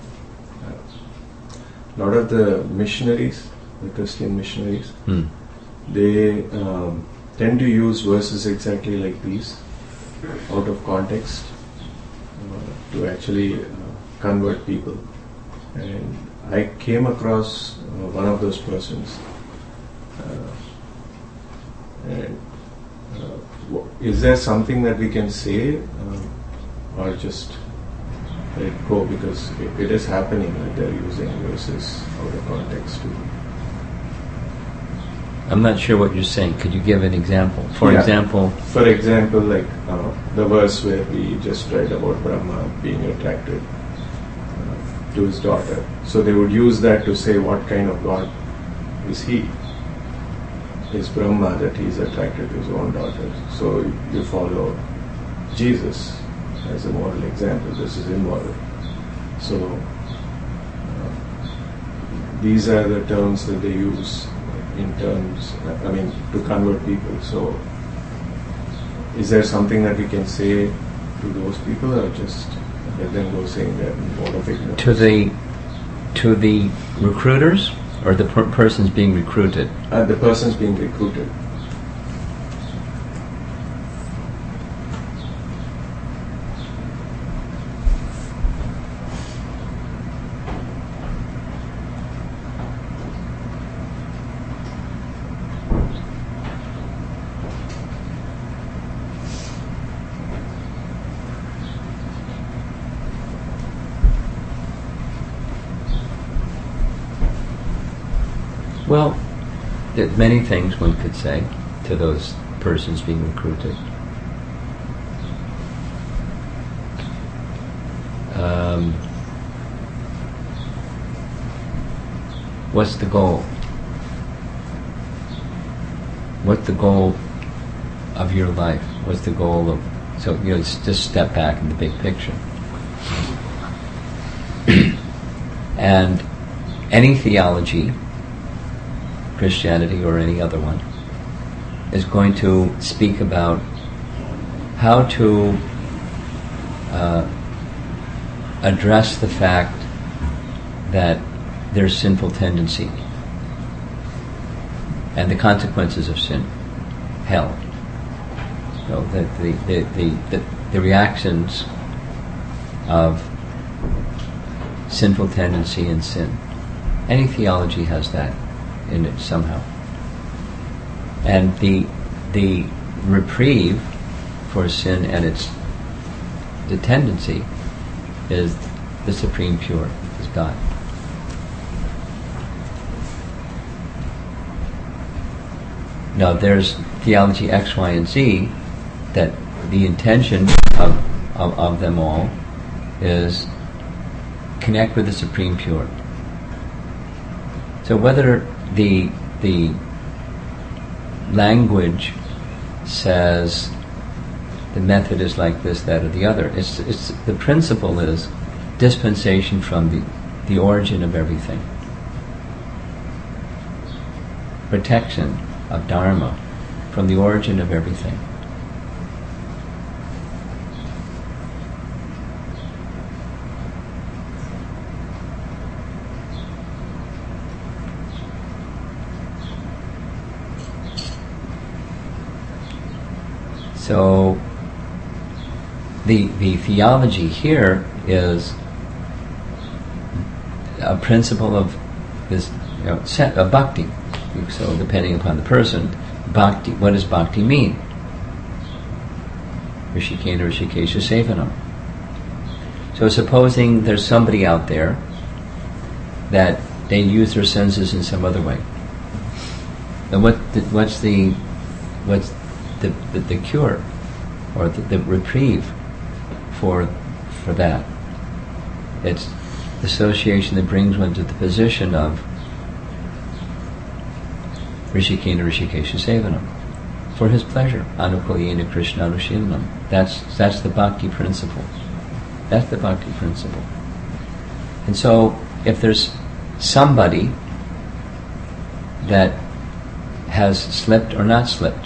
lot of the missionaries, the Christian missionaries, they tend to use verses exactly like these, out of context, to actually convert people. And I came across one of those persons. Is there something that we can say, or just let it go, because it is happening that they're using verses out of context too? I'm not sure what you're saying. Could you give an example? For example, like the verse where we just read about Brahma being attracted to his daughter. So they would use that to say what kind of God is he? Is Brahma that he is attracted to his own daughter. So you follow Jesus as a model example. This is immoral. So these are the terms that they use to convert people. So is there something that we can say to those people, or just let them go saying that mode of ignorance? To the recruiters Or the person's being recruited. The person's being recruited. Well, there's many things one could say to those persons being recruited. What's the goal? What's the goal of your life? What's the goal of... So, just step back in the big picture. And any theology, Christianity or any other one, is going to speak about how to address the fact that there's sinful tendency and the consequences of sin, hell. The reactions of sinful tendency and sin. Any theology has that in it somehow. And the reprieve for sin and the tendency is the Supreme Pure, is God. Now there's theology X, Y, and Z that the intention of them all is connect with the Supreme Pure. So whether the language says the method is like this, that, or the other, it's the principle is dispensation from the origin of everything, protection of Dharma from the origin of everything. So the theology here is a principle of this, of bhakti. So depending upon the person, bhakti. What does bhakti mean? Rishikena Rishikesha Sevanam. So supposing there's somebody out there that they use their senses in some other way. And what's the cure or the reprieve for that? It's the association that brings one to the position of Rishikena Rishikesha Sevanam, for his pleasure. Anukulyena Krishna Anushilanam. That's the bhakti principle. That's the bhakti principle. And so if there's somebody that has slipped or not slipped,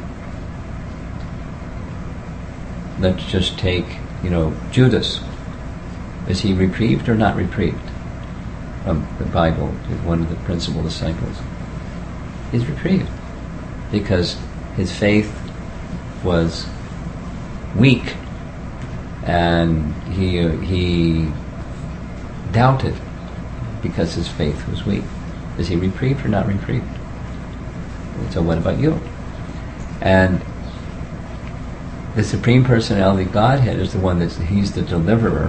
let's just take, Judas. Is he reprieved or not reprieved? From the Bible, one of the principal disciples. He's reprieved because his faith was weak and he doubted because his faith was weak. Is he reprieved or not reprieved? So what about you? And the Supreme Personality Godhead is the one he's the deliverer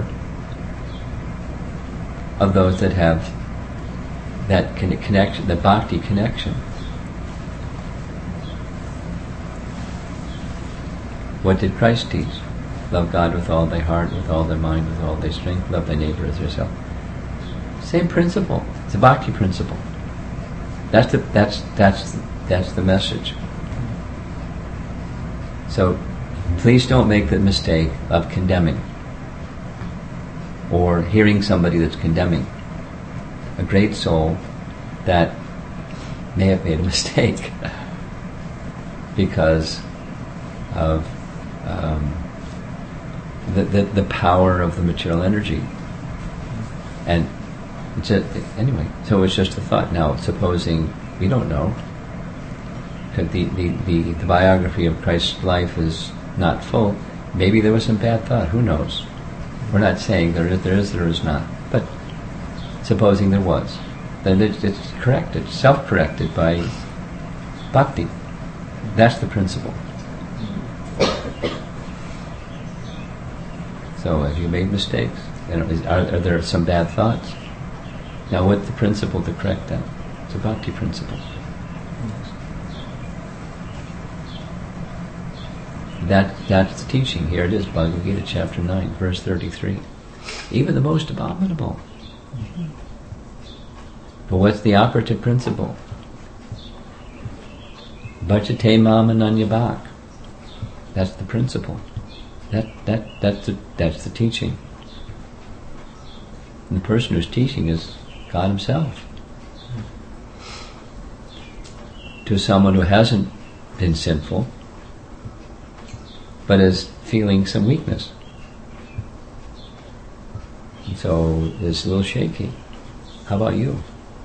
of those that have that connection, the bhakti connection. What did Christ teach? Love God with all thy heart, with all thy mind, with all thy strength. Love thy neighbor as yourself. Same principle. It's a bhakti principle. That's the message. So please don't make the mistake of condemning or hearing somebody that's condemning a great soul that may have made a mistake because of the power of the material energy. And Anyway, so it's just a thought. Now, supposing we don't know, because the biography of Christ's life is not full, maybe there was some bad thought. Who knows? We're not saying there is not. But supposing there was, then it's corrected, self-corrected by bhakti. That's the principle. So have you made mistakes? Are there some bad thoughts? Now what's the principle to correct that? It's a bhakti principle. That's the teaching. Here it is, Bhagavad Gita chapter 9, verse 33. Even the most abominable. But what's the operative principle? Bhajate mam ananyabhak. That's the principle. That's the teaching. And the person who's teaching is God Himself. To someone who hasn't been sinful, but is feeling some weakness. And so it's a little shaky. How about you?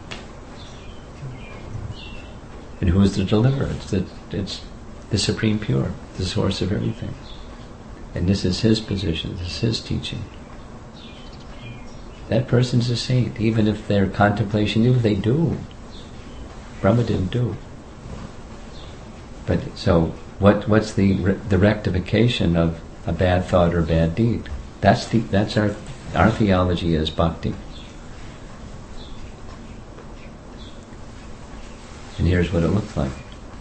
And who is the deliverer? It's the Supreme Pure, the source of everything. And this is His position, this is His teaching. That person's a saint, even if their contemplation, even if they do. Brahma didn't do. But so, what's the rectification of a bad thought or a bad deed? That's our theology is bhakti. And here's what it looks like.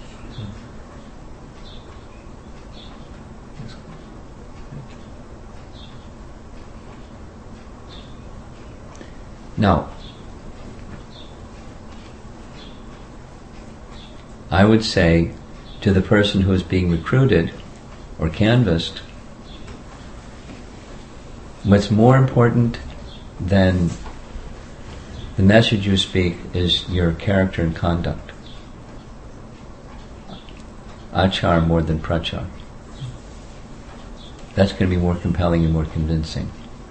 Now, I would say to the person who is being recruited or canvassed, what's more important than the message you speak is your character and conduct. Achar more than prachar. That's going to be more compelling and more convincing.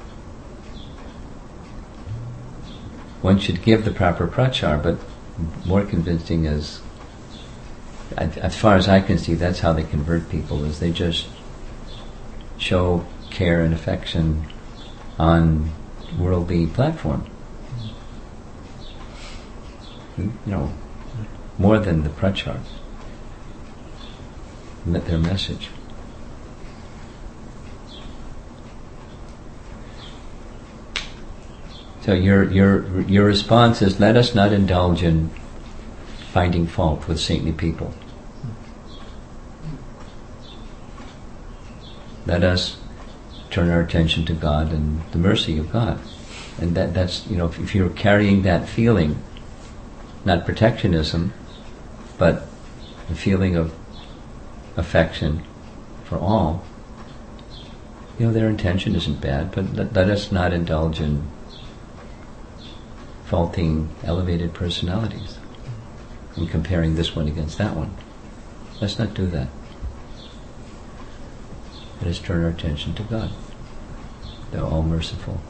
One should give the proper prachar, but more convincing is, as far as I can see, that's how they convert people, is they just show care and affection on worldly platform. More than the prachar, their message. So your response is, let us not indulge in finding fault with saintly people. Let us turn our attention to God and the mercy of God. And that's, if you're carrying that feeling, not protectionism, but the feeling of affection for all, their intention isn't bad, but let us not indulge in faulting elevated personalities and comparing this one against that one. Let's not do that. Let us turn our attention to God, the all-merciful.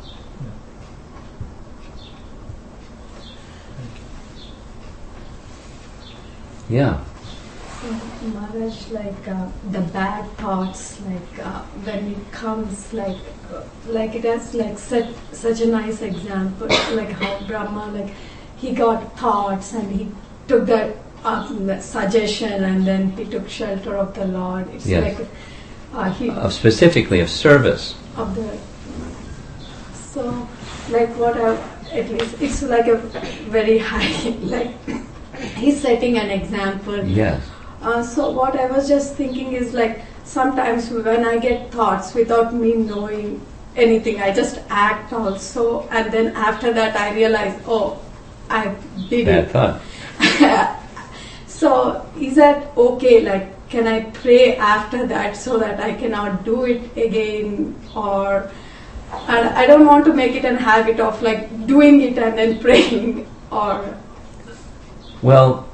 Yeah. So, Maharaj, the bad thoughts, when it comes, it has such a nice example, like how Brahma, he got thoughts and he took that suggestion and then he took shelter of the Lord. It's yes. Specifically of service. Of the. So, at least it's like a very high, he's setting an example. Yes. So what I was just thinking is sometimes when I get thoughts without me knowing anything, I just act also, and then after that I realize, I did it. Bad thought. So is that okay? Can I pray after that so that I cannot do it again? Or I don't want to make it a habit of doing it and then praying. Or well,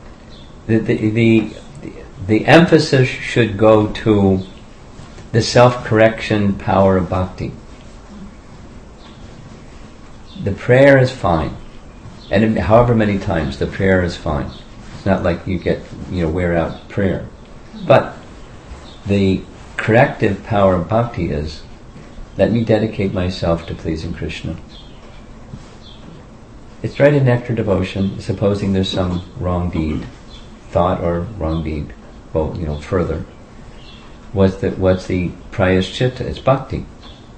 the emphasis should go to the self-correction power of bhakti. the prayer is fine, and however many times the prayer is fine. It's not like you get wear out prayer, but the corrective power of bhakti is, let me dedicate myself to pleasing Krishna. It's right in nectar devotion, supposing there's some wrong deed, thought or wrong deed, further. What's the prayashchitta? It's bhakti.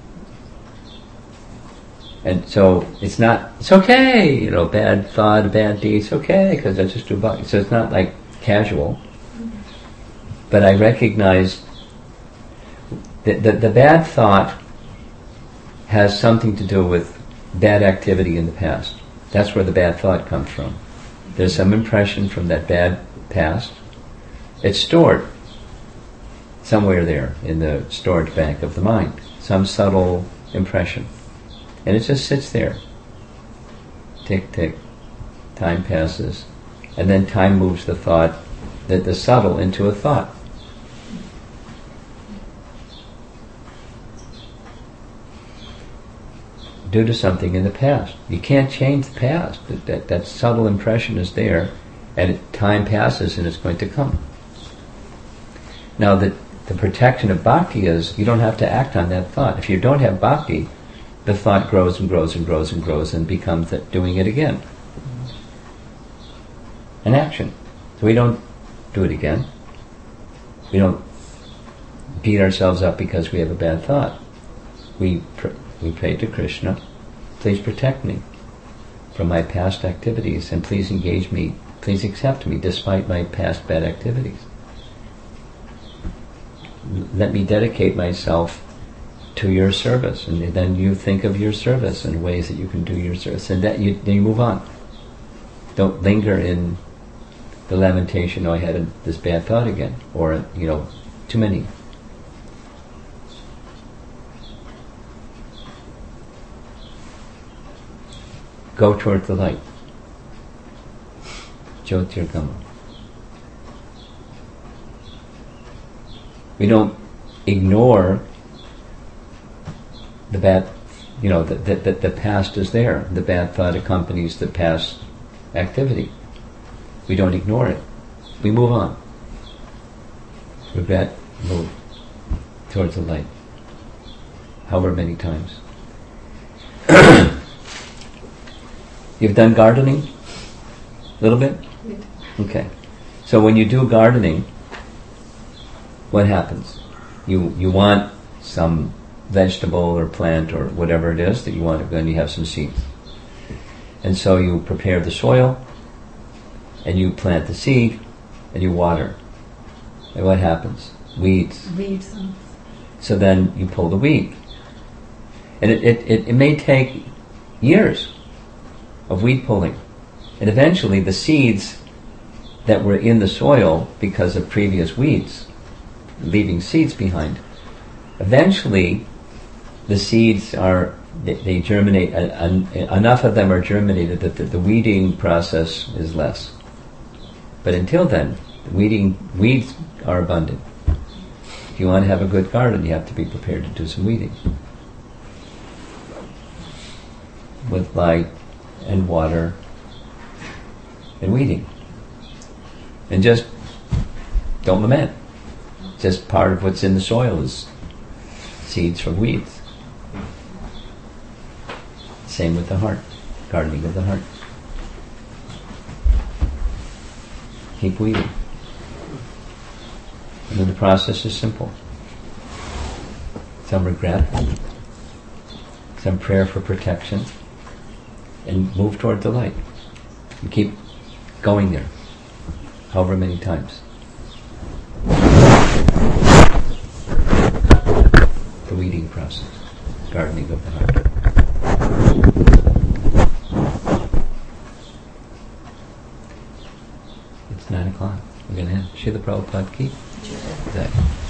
And so it's okay, bad thought, bad deed, it's okay, because I just do bhakti. So it's not like casual. But I recognize that the bad thought has something to do with bad activity in the past. That's where the bad thought comes from. There's some impression from that bad past. It's stored somewhere there in the storage bank of the mind. Some subtle impression. And it just sits there. Tick, tick. Time passes. And then time moves the thought, the subtle, into a thought. Due to something in the past. You can't change the past. That subtle impression is there, and time passes and it's going to come. Now the protection of bhakti is, you don't have to act on that thought. If you don't have bhakti, the thought grows and grows and grows and grows and becomes doing it again. An action. So we don't do it again. We don't beat ourselves up because we have a bad thought. We pray to Krishna, please protect me from my past activities and please engage me, please accept me despite my past bad activities. Let me dedicate myself to your service, and then you think of your service and ways that you can do your service, and then you move on. Don't linger in the lamentation, I had this bad thought again, or too many. Go toward the light. Jyotirgama. We don't ignore the bad, the past is there. The bad thought accompanies the past activity. We don't ignore it. We move on. Regret, move towards the light. However many times. You've done gardening? A little bit? Yeah. Okay. So when you do gardening, what happens? You want some vegetable or plant or whatever it is that you want, then you have some seeds. And so you prepare the soil, and you plant the seed, and you water. And what happens? Weeds. Weeds. So then you pull the weed. And it may take years of weed pulling. And eventually the seeds that were in the soil because of previous weeds, leaving seeds behind, eventually the seeds they germinate, enough of them are germinated that the weeding process is less. But until then, weeds are abundant. If you want to have a good garden, you have to be prepared to do some weeding. With light and water and weeding. And just don't lament. Just part of what's in the soil is seeds from weeds. Same with the heart. Gardening of the heart. Keep weeding. And then the process is simple. Some regret, some prayer for protection, and move toward the light. And keep going there, however many times. The weeding process, gardening of the heart. It's 9:00. We're going to end. Srila Prabhupada ki. Jai.